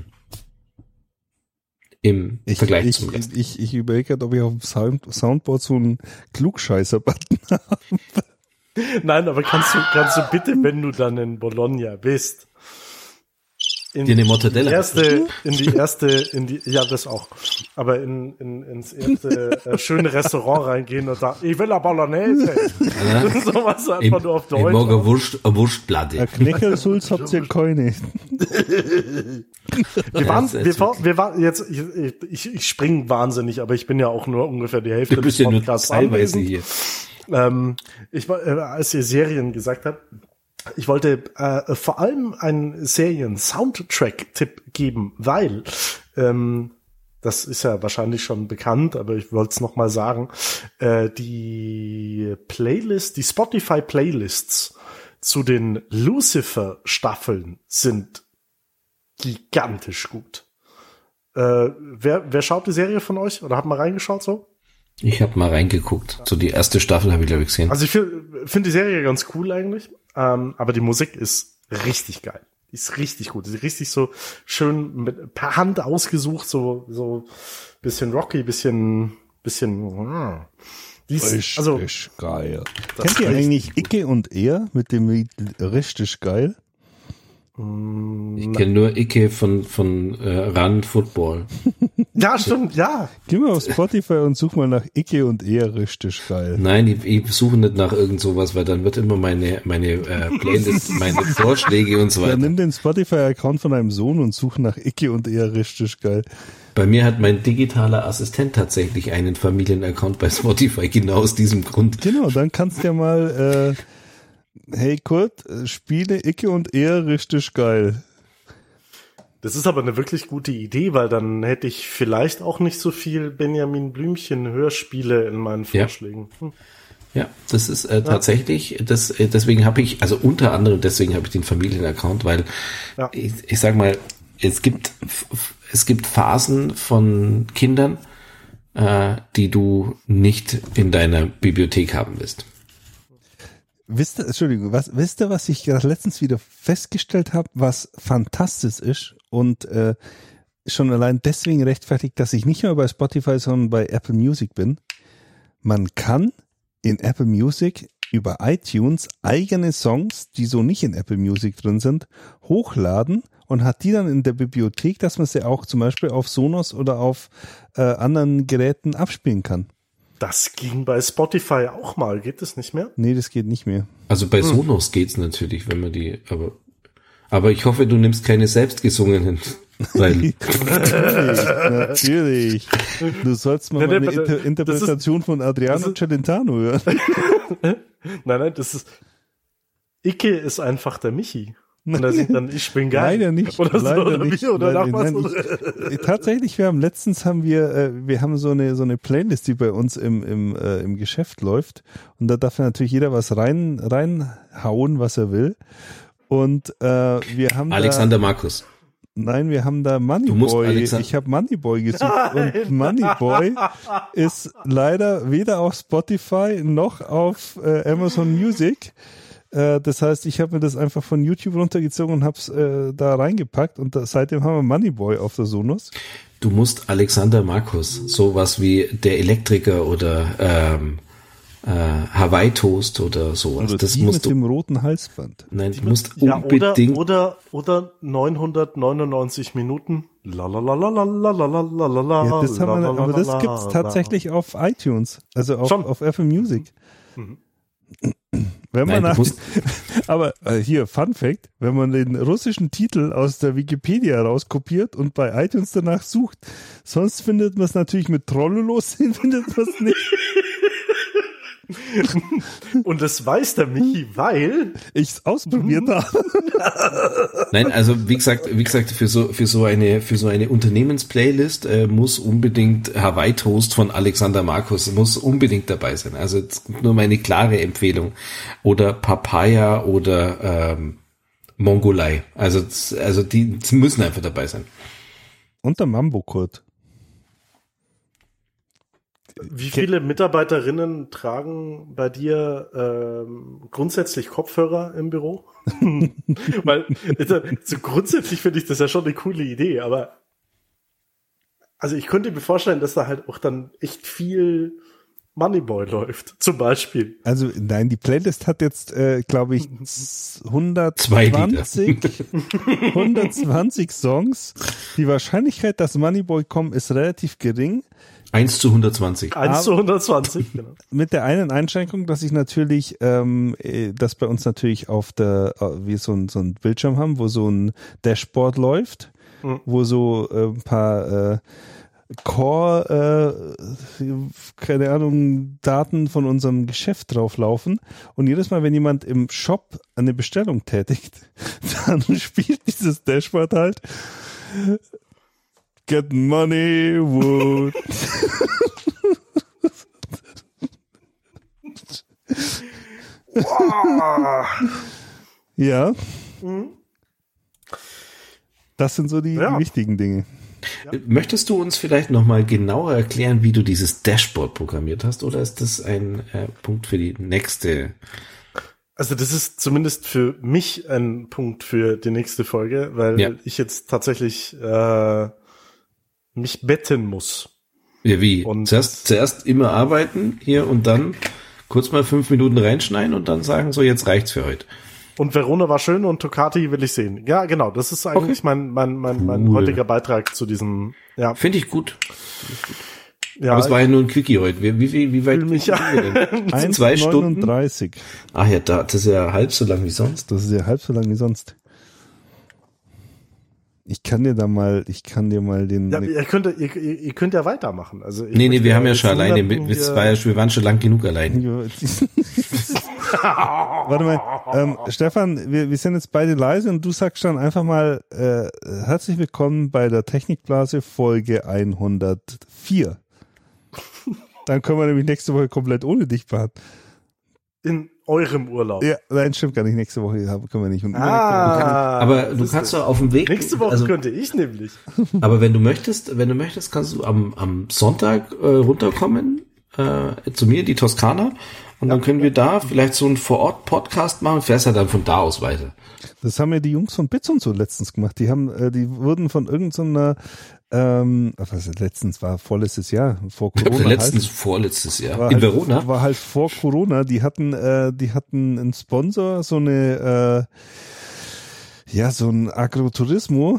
Im Vergleich zum Rest. Ich überlege gerade, ob ich auf dem Soundboard so einen Klugscheißer-Button habe. Nein, aber kannst du bitte, wenn du dann in Bologna bist, in die Mortadella. Ja, das auch. Aber ins erste schöne Restaurant reingehen und sagen, ich will eine Bolognese. Ja. So was einfach nur auf Deutsch. Ich mag eine Wurstplatte. Ein Knäckelsulz habt ihr keine. Wir waren jetzt, ich springe wahnsinnig, aber ich bin ja auch nur ungefähr die Hälfte des Podcasts teilweise hier. Ich war, als ihr Serien gesagt habt, ich wollte vor allem einen Serien-Soundtrack-Tipp geben, weil das ist ja wahrscheinlich schon bekannt, aber ich wollte es noch mal sagen, die Spotify-Playlists zu den Lucifer-Staffeln sind gigantisch gut. Wer schaut die Serie von euch oder hat mal reingeschaut so? Ich habe mal reingeguckt. So die erste Staffel habe ich, glaube ich, gesehen. Also ich finde die Serie ganz cool eigentlich. Aber die Musik ist richtig geil. Die ist richtig gut. Die ist richtig so schön per Hand ausgesucht, so bisschen rocky, bisschen, die ist, richtig geil. Kennt ihr eigentlich Icke und Er mit dem Lied richtig geil? Ich kenne nur Icke von Run Football. Ja, stimmt, ja. Geh mal auf Spotify und such mal nach Icke und Er richtig geil. Nein, ich suche nicht nach irgend sowas, weil dann wird immer meine Playlist, meine Vorschläge und so weiter. Dann nimm den Spotify-Account von deinem Sohn und such nach Icke und Er richtig geil. Bei mir hat mein digitaler Assistent tatsächlich einen Familienaccount bei Spotify, genau aus diesem Grund. Genau, dann kannst du ja mal hey Kurt, spiele Icke und Er richtig geil. Das ist aber eine wirklich gute Idee, weil dann hätte ich vielleicht auch nicht so viel Benjamin Blümchen Hörspiele in meinen Vorschlägen. Ja, das ist tatsächlich, deswegen habe ich, also unter anderem deswegen habe ich den Familienaccount, weil ich sag mal, es gibt Phasen von Kindern, die du nicht in deiner Bibliothek haben willst. Wisst ihr, was ich gerade letztens wieder festgestellt habe, was fantastisch ist und schon allein deswegen rechtfertigt, dass ich nicht mehr bei Spotify, sondern bei Apple Music bin? Man kann in Apple Music über iTunes eigene Songs, die so nicht in Apple Music drin sind, hochladen und hat die dann in der Bibliothek, dass man sie auch zum Beispiel auf Sonos oder auf anderen Geräten abspielen kann. Das ging bei Spotify auch mal. Geht das nicht mehr? Nee, das geht nicht mehr. Also bei Sonos geht's natürlich, wenn man die, aber ich hoffe, du nimmst keine selbstgesungenen. Weil natürlich. Du sollst mal meine Interpretation von Adriano Celentano hören. Nein, das ist Icke ist einfach der Michi. Und er sieht dann, ich bin geil. Leider nicht. Oder leider so, oder nicht. wie, oder leider, nein, tatsächlich, wir haben so eine Playlist, die bei uns im Geschäft läuft. Und da darf natürlich jeder was reinhauen, was er will. Und wir haben Alexander Markus. Nein, wir haben da Moneyboy. Ich habe Moneyboy gesucht und Moneyboy ist leider weder auf Spotify noch auf Amazon Music. Das heißt, ich habe mir das einfach von YouTube runtergezogen und habe es da reingepackt und seitdem haben wir Moneyboy auf der Sonos. Du musst Alexander Markus, sowas wie der Elektriker oder Hawaii Toast oder sowas. Oder das musst mit dem roten Halsband. Nein, du musst unbedingt. Oder 999 Minuten. Ja, das haben wir, aber das gibt's tatsächlich auf iTunes, also auf Apple Music. Mhm. Wenn man aber hier, Fun Fact, wenn man den russischen Titel aus der Wikipedia rauskopiert und bei iTunes danach sucht, sonst findet man es natürlich mit Trollolos, findet man es nicht. Und das weiß der Michi, weil ich es ausprobiert habe. Nein, also wie gesagt, für so eine Unternehmensplaylist muss unbedingt Hawaii Toast von Alexander Markus muss unbedingt dabei sein. Also nur meine klare Empfehlung. Oder Papaya oder Mongolei. Also die müssen einfach dabei sein. Und der Mambo-Kurt. Wie viele Mitarbeiterinnen tragen bei dir grundsätzlich Kopfhörer im Büro? Weil so grundsätzlich finde ich das ja schon eine coole Idee, aber also ich könnte mir vorstellen, dass da halt auch dann echt viel Moneyboy läuft, zum Beispiel. Also nein, die Playlist hat jetzt, glaube ich, 120 Songs. Die Wahrscheinlichkeit, dass Moneyboy kommt, ist relativ gering. 1:120. 1:120, genau. Mit der einen Einschränkung, dass ich natürlich, dass bei uns natürlich auf wir so ein Bildschirm haben, wo so ein Dashboard läuft, wo so ein paar Core, keine Ahnung, Daten von unserem Geschäft drauflaufen. Und jedes Mal, wenn jemand im Shop eine Bestellung tätigt, dann spielt dieses Dashboard halt Get Money, Wood. Ja. Das sind so die wichtigen Dinge. Ja. Möchtest du uns vielleicht nochmal genauer erklären, wie du dieses Dashboard programmiert hast, oder ist das ein Punkt für die nächste? Also das ist zumindest für mich ein Punkt für die nächste Folge, weil ich jetzt tatsächlich mich betten muss. Ja, wie? Und zuerst immer arbeiten hier und dann kurz mal 5 Minuten reinschneiden und dann sagen, so jetzt reicht's für heute. Und Verona war schön und Toccati will ich sehen. Ja, genau, das ist eigentlich mein heutiger Beitrag zu diesem. Ja. Finde ich gut. Ja, aber es war ja nur ein Quickie heute. Wie weit sind wir denn? 2 Stunden? 1:39. Ach ja, das ist ja halb so lang wie sonst. Das ist ja halb so lang wie sonst. Ich kann dir mal den. Ja, ihr könnt ja weitermachen. Also nee, wir haben ja schon alleine. Wir waren schon lang genug alleine. Warte mal, Stefan, wir sind jetzt beide leise und du sagst dann einfach mal herzlich willkommen bei der Technikblase Folge 104. Dann können wir nämlich nächste Woche komplett ohne dich fahren. In eurem Urlaub. Ja, nein, stimmt gar nicht. Nächste Woche können wir nicht. Und aber du kannst doch auf dem Weg. Nächste Woche könnte ich nämlich. Aber wenn du möchtest, kannst du am Sonntag runterkommen zu mir in die Toskana und dann können wir da vielleicht so einen Vor-Ort-Podcast machen und fährst ja dann von da aus weiter. Das haben ja die Jungs von Bits und so letztens gemacht. Die wurden von irgendeiner letztens war vorletztes Jahr, vor Corona. Vorletztes Jahr. In Verona? War halt vor Corona. Die hatten einen Sponsor, so ein Agriturismo,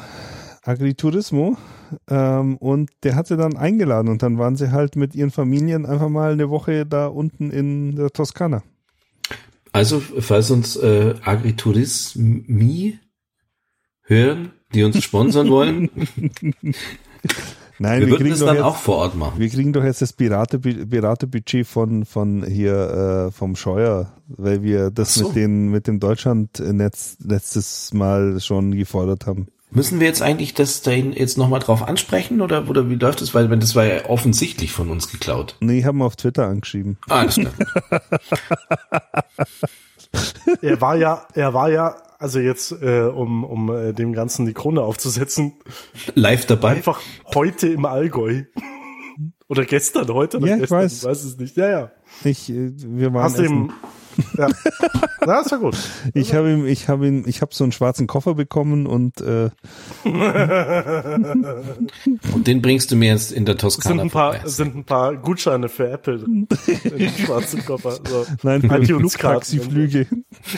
und der hat sie dann eingeladen und dann waren sie halt mit ihren Familien einfach mal eine Woche da unten in der Toskana. Also, falls uns Agriturismi hören, die uns sponsern wollen. Nein, wir würden das dann auch vor Ort machen. Wir kriegen doch jetzt das Piratebudget von hier vom Scheuer, weil wir das mit dem Deutschlandnetz letztes Mal schon gefordert haben. Müssen wir jetzt eigentlich das da jetzt nochmal drauf ansprechen oder wie läuft das? Weil das war ja offensichtlich von uns geklaut. Nee, ich habe ihn auf Twitter angeschrieben. Alles klar. Er war ja, also jetzt, um dem Ganzen die Krone aufzusetzen, live dabei. Einfach heute im Allgäu. Oder gestern, heute oder ja, gestern, ich weiß es nicht. Ja. Wir waren Hast ihm, ja. Na, ist ja gut. Ich habe so einen schwarzen Koffer bekommen und und den bringst du mir jetzt in der Toskana sind ein paar Gutscheine für Apple drin. In dem schwarzen Koffer. So. Nein, für Flugtaxiflüge.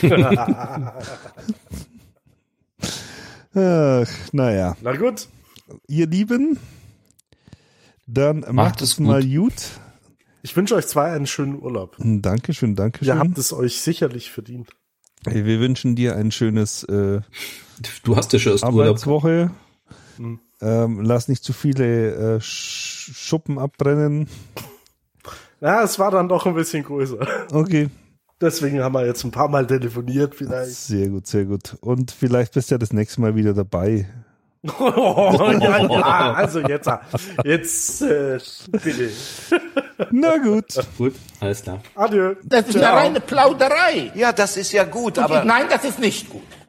Ach, naja. Na gut. Ihr Lieben, dann macht es mal gut. Ich wünsche euch zwei einen schönen Urlaub. Dankeschön. Ihr habt es euch sicherlich verdient. Wir wünschen dir ein schönes du hast ja schon Arbeitswoche. Lass nicht zu viele Schuppen abbrennen. Na, es war dann doch ein bisschen größer. Okay. Deswegen haben wir jetzt ein paar Mal telefoniert vielleicht. Sehr gut, sehr gut. Und vielleicht bist du ja das nächste Mal wieder dabei. Ja, also jetzt bitte. Na gut. Gut, alles klar. Adieu. Das ist eine reine Plauderei. Ja, das ist ja gut, aber... Nein, das ist nicht gut.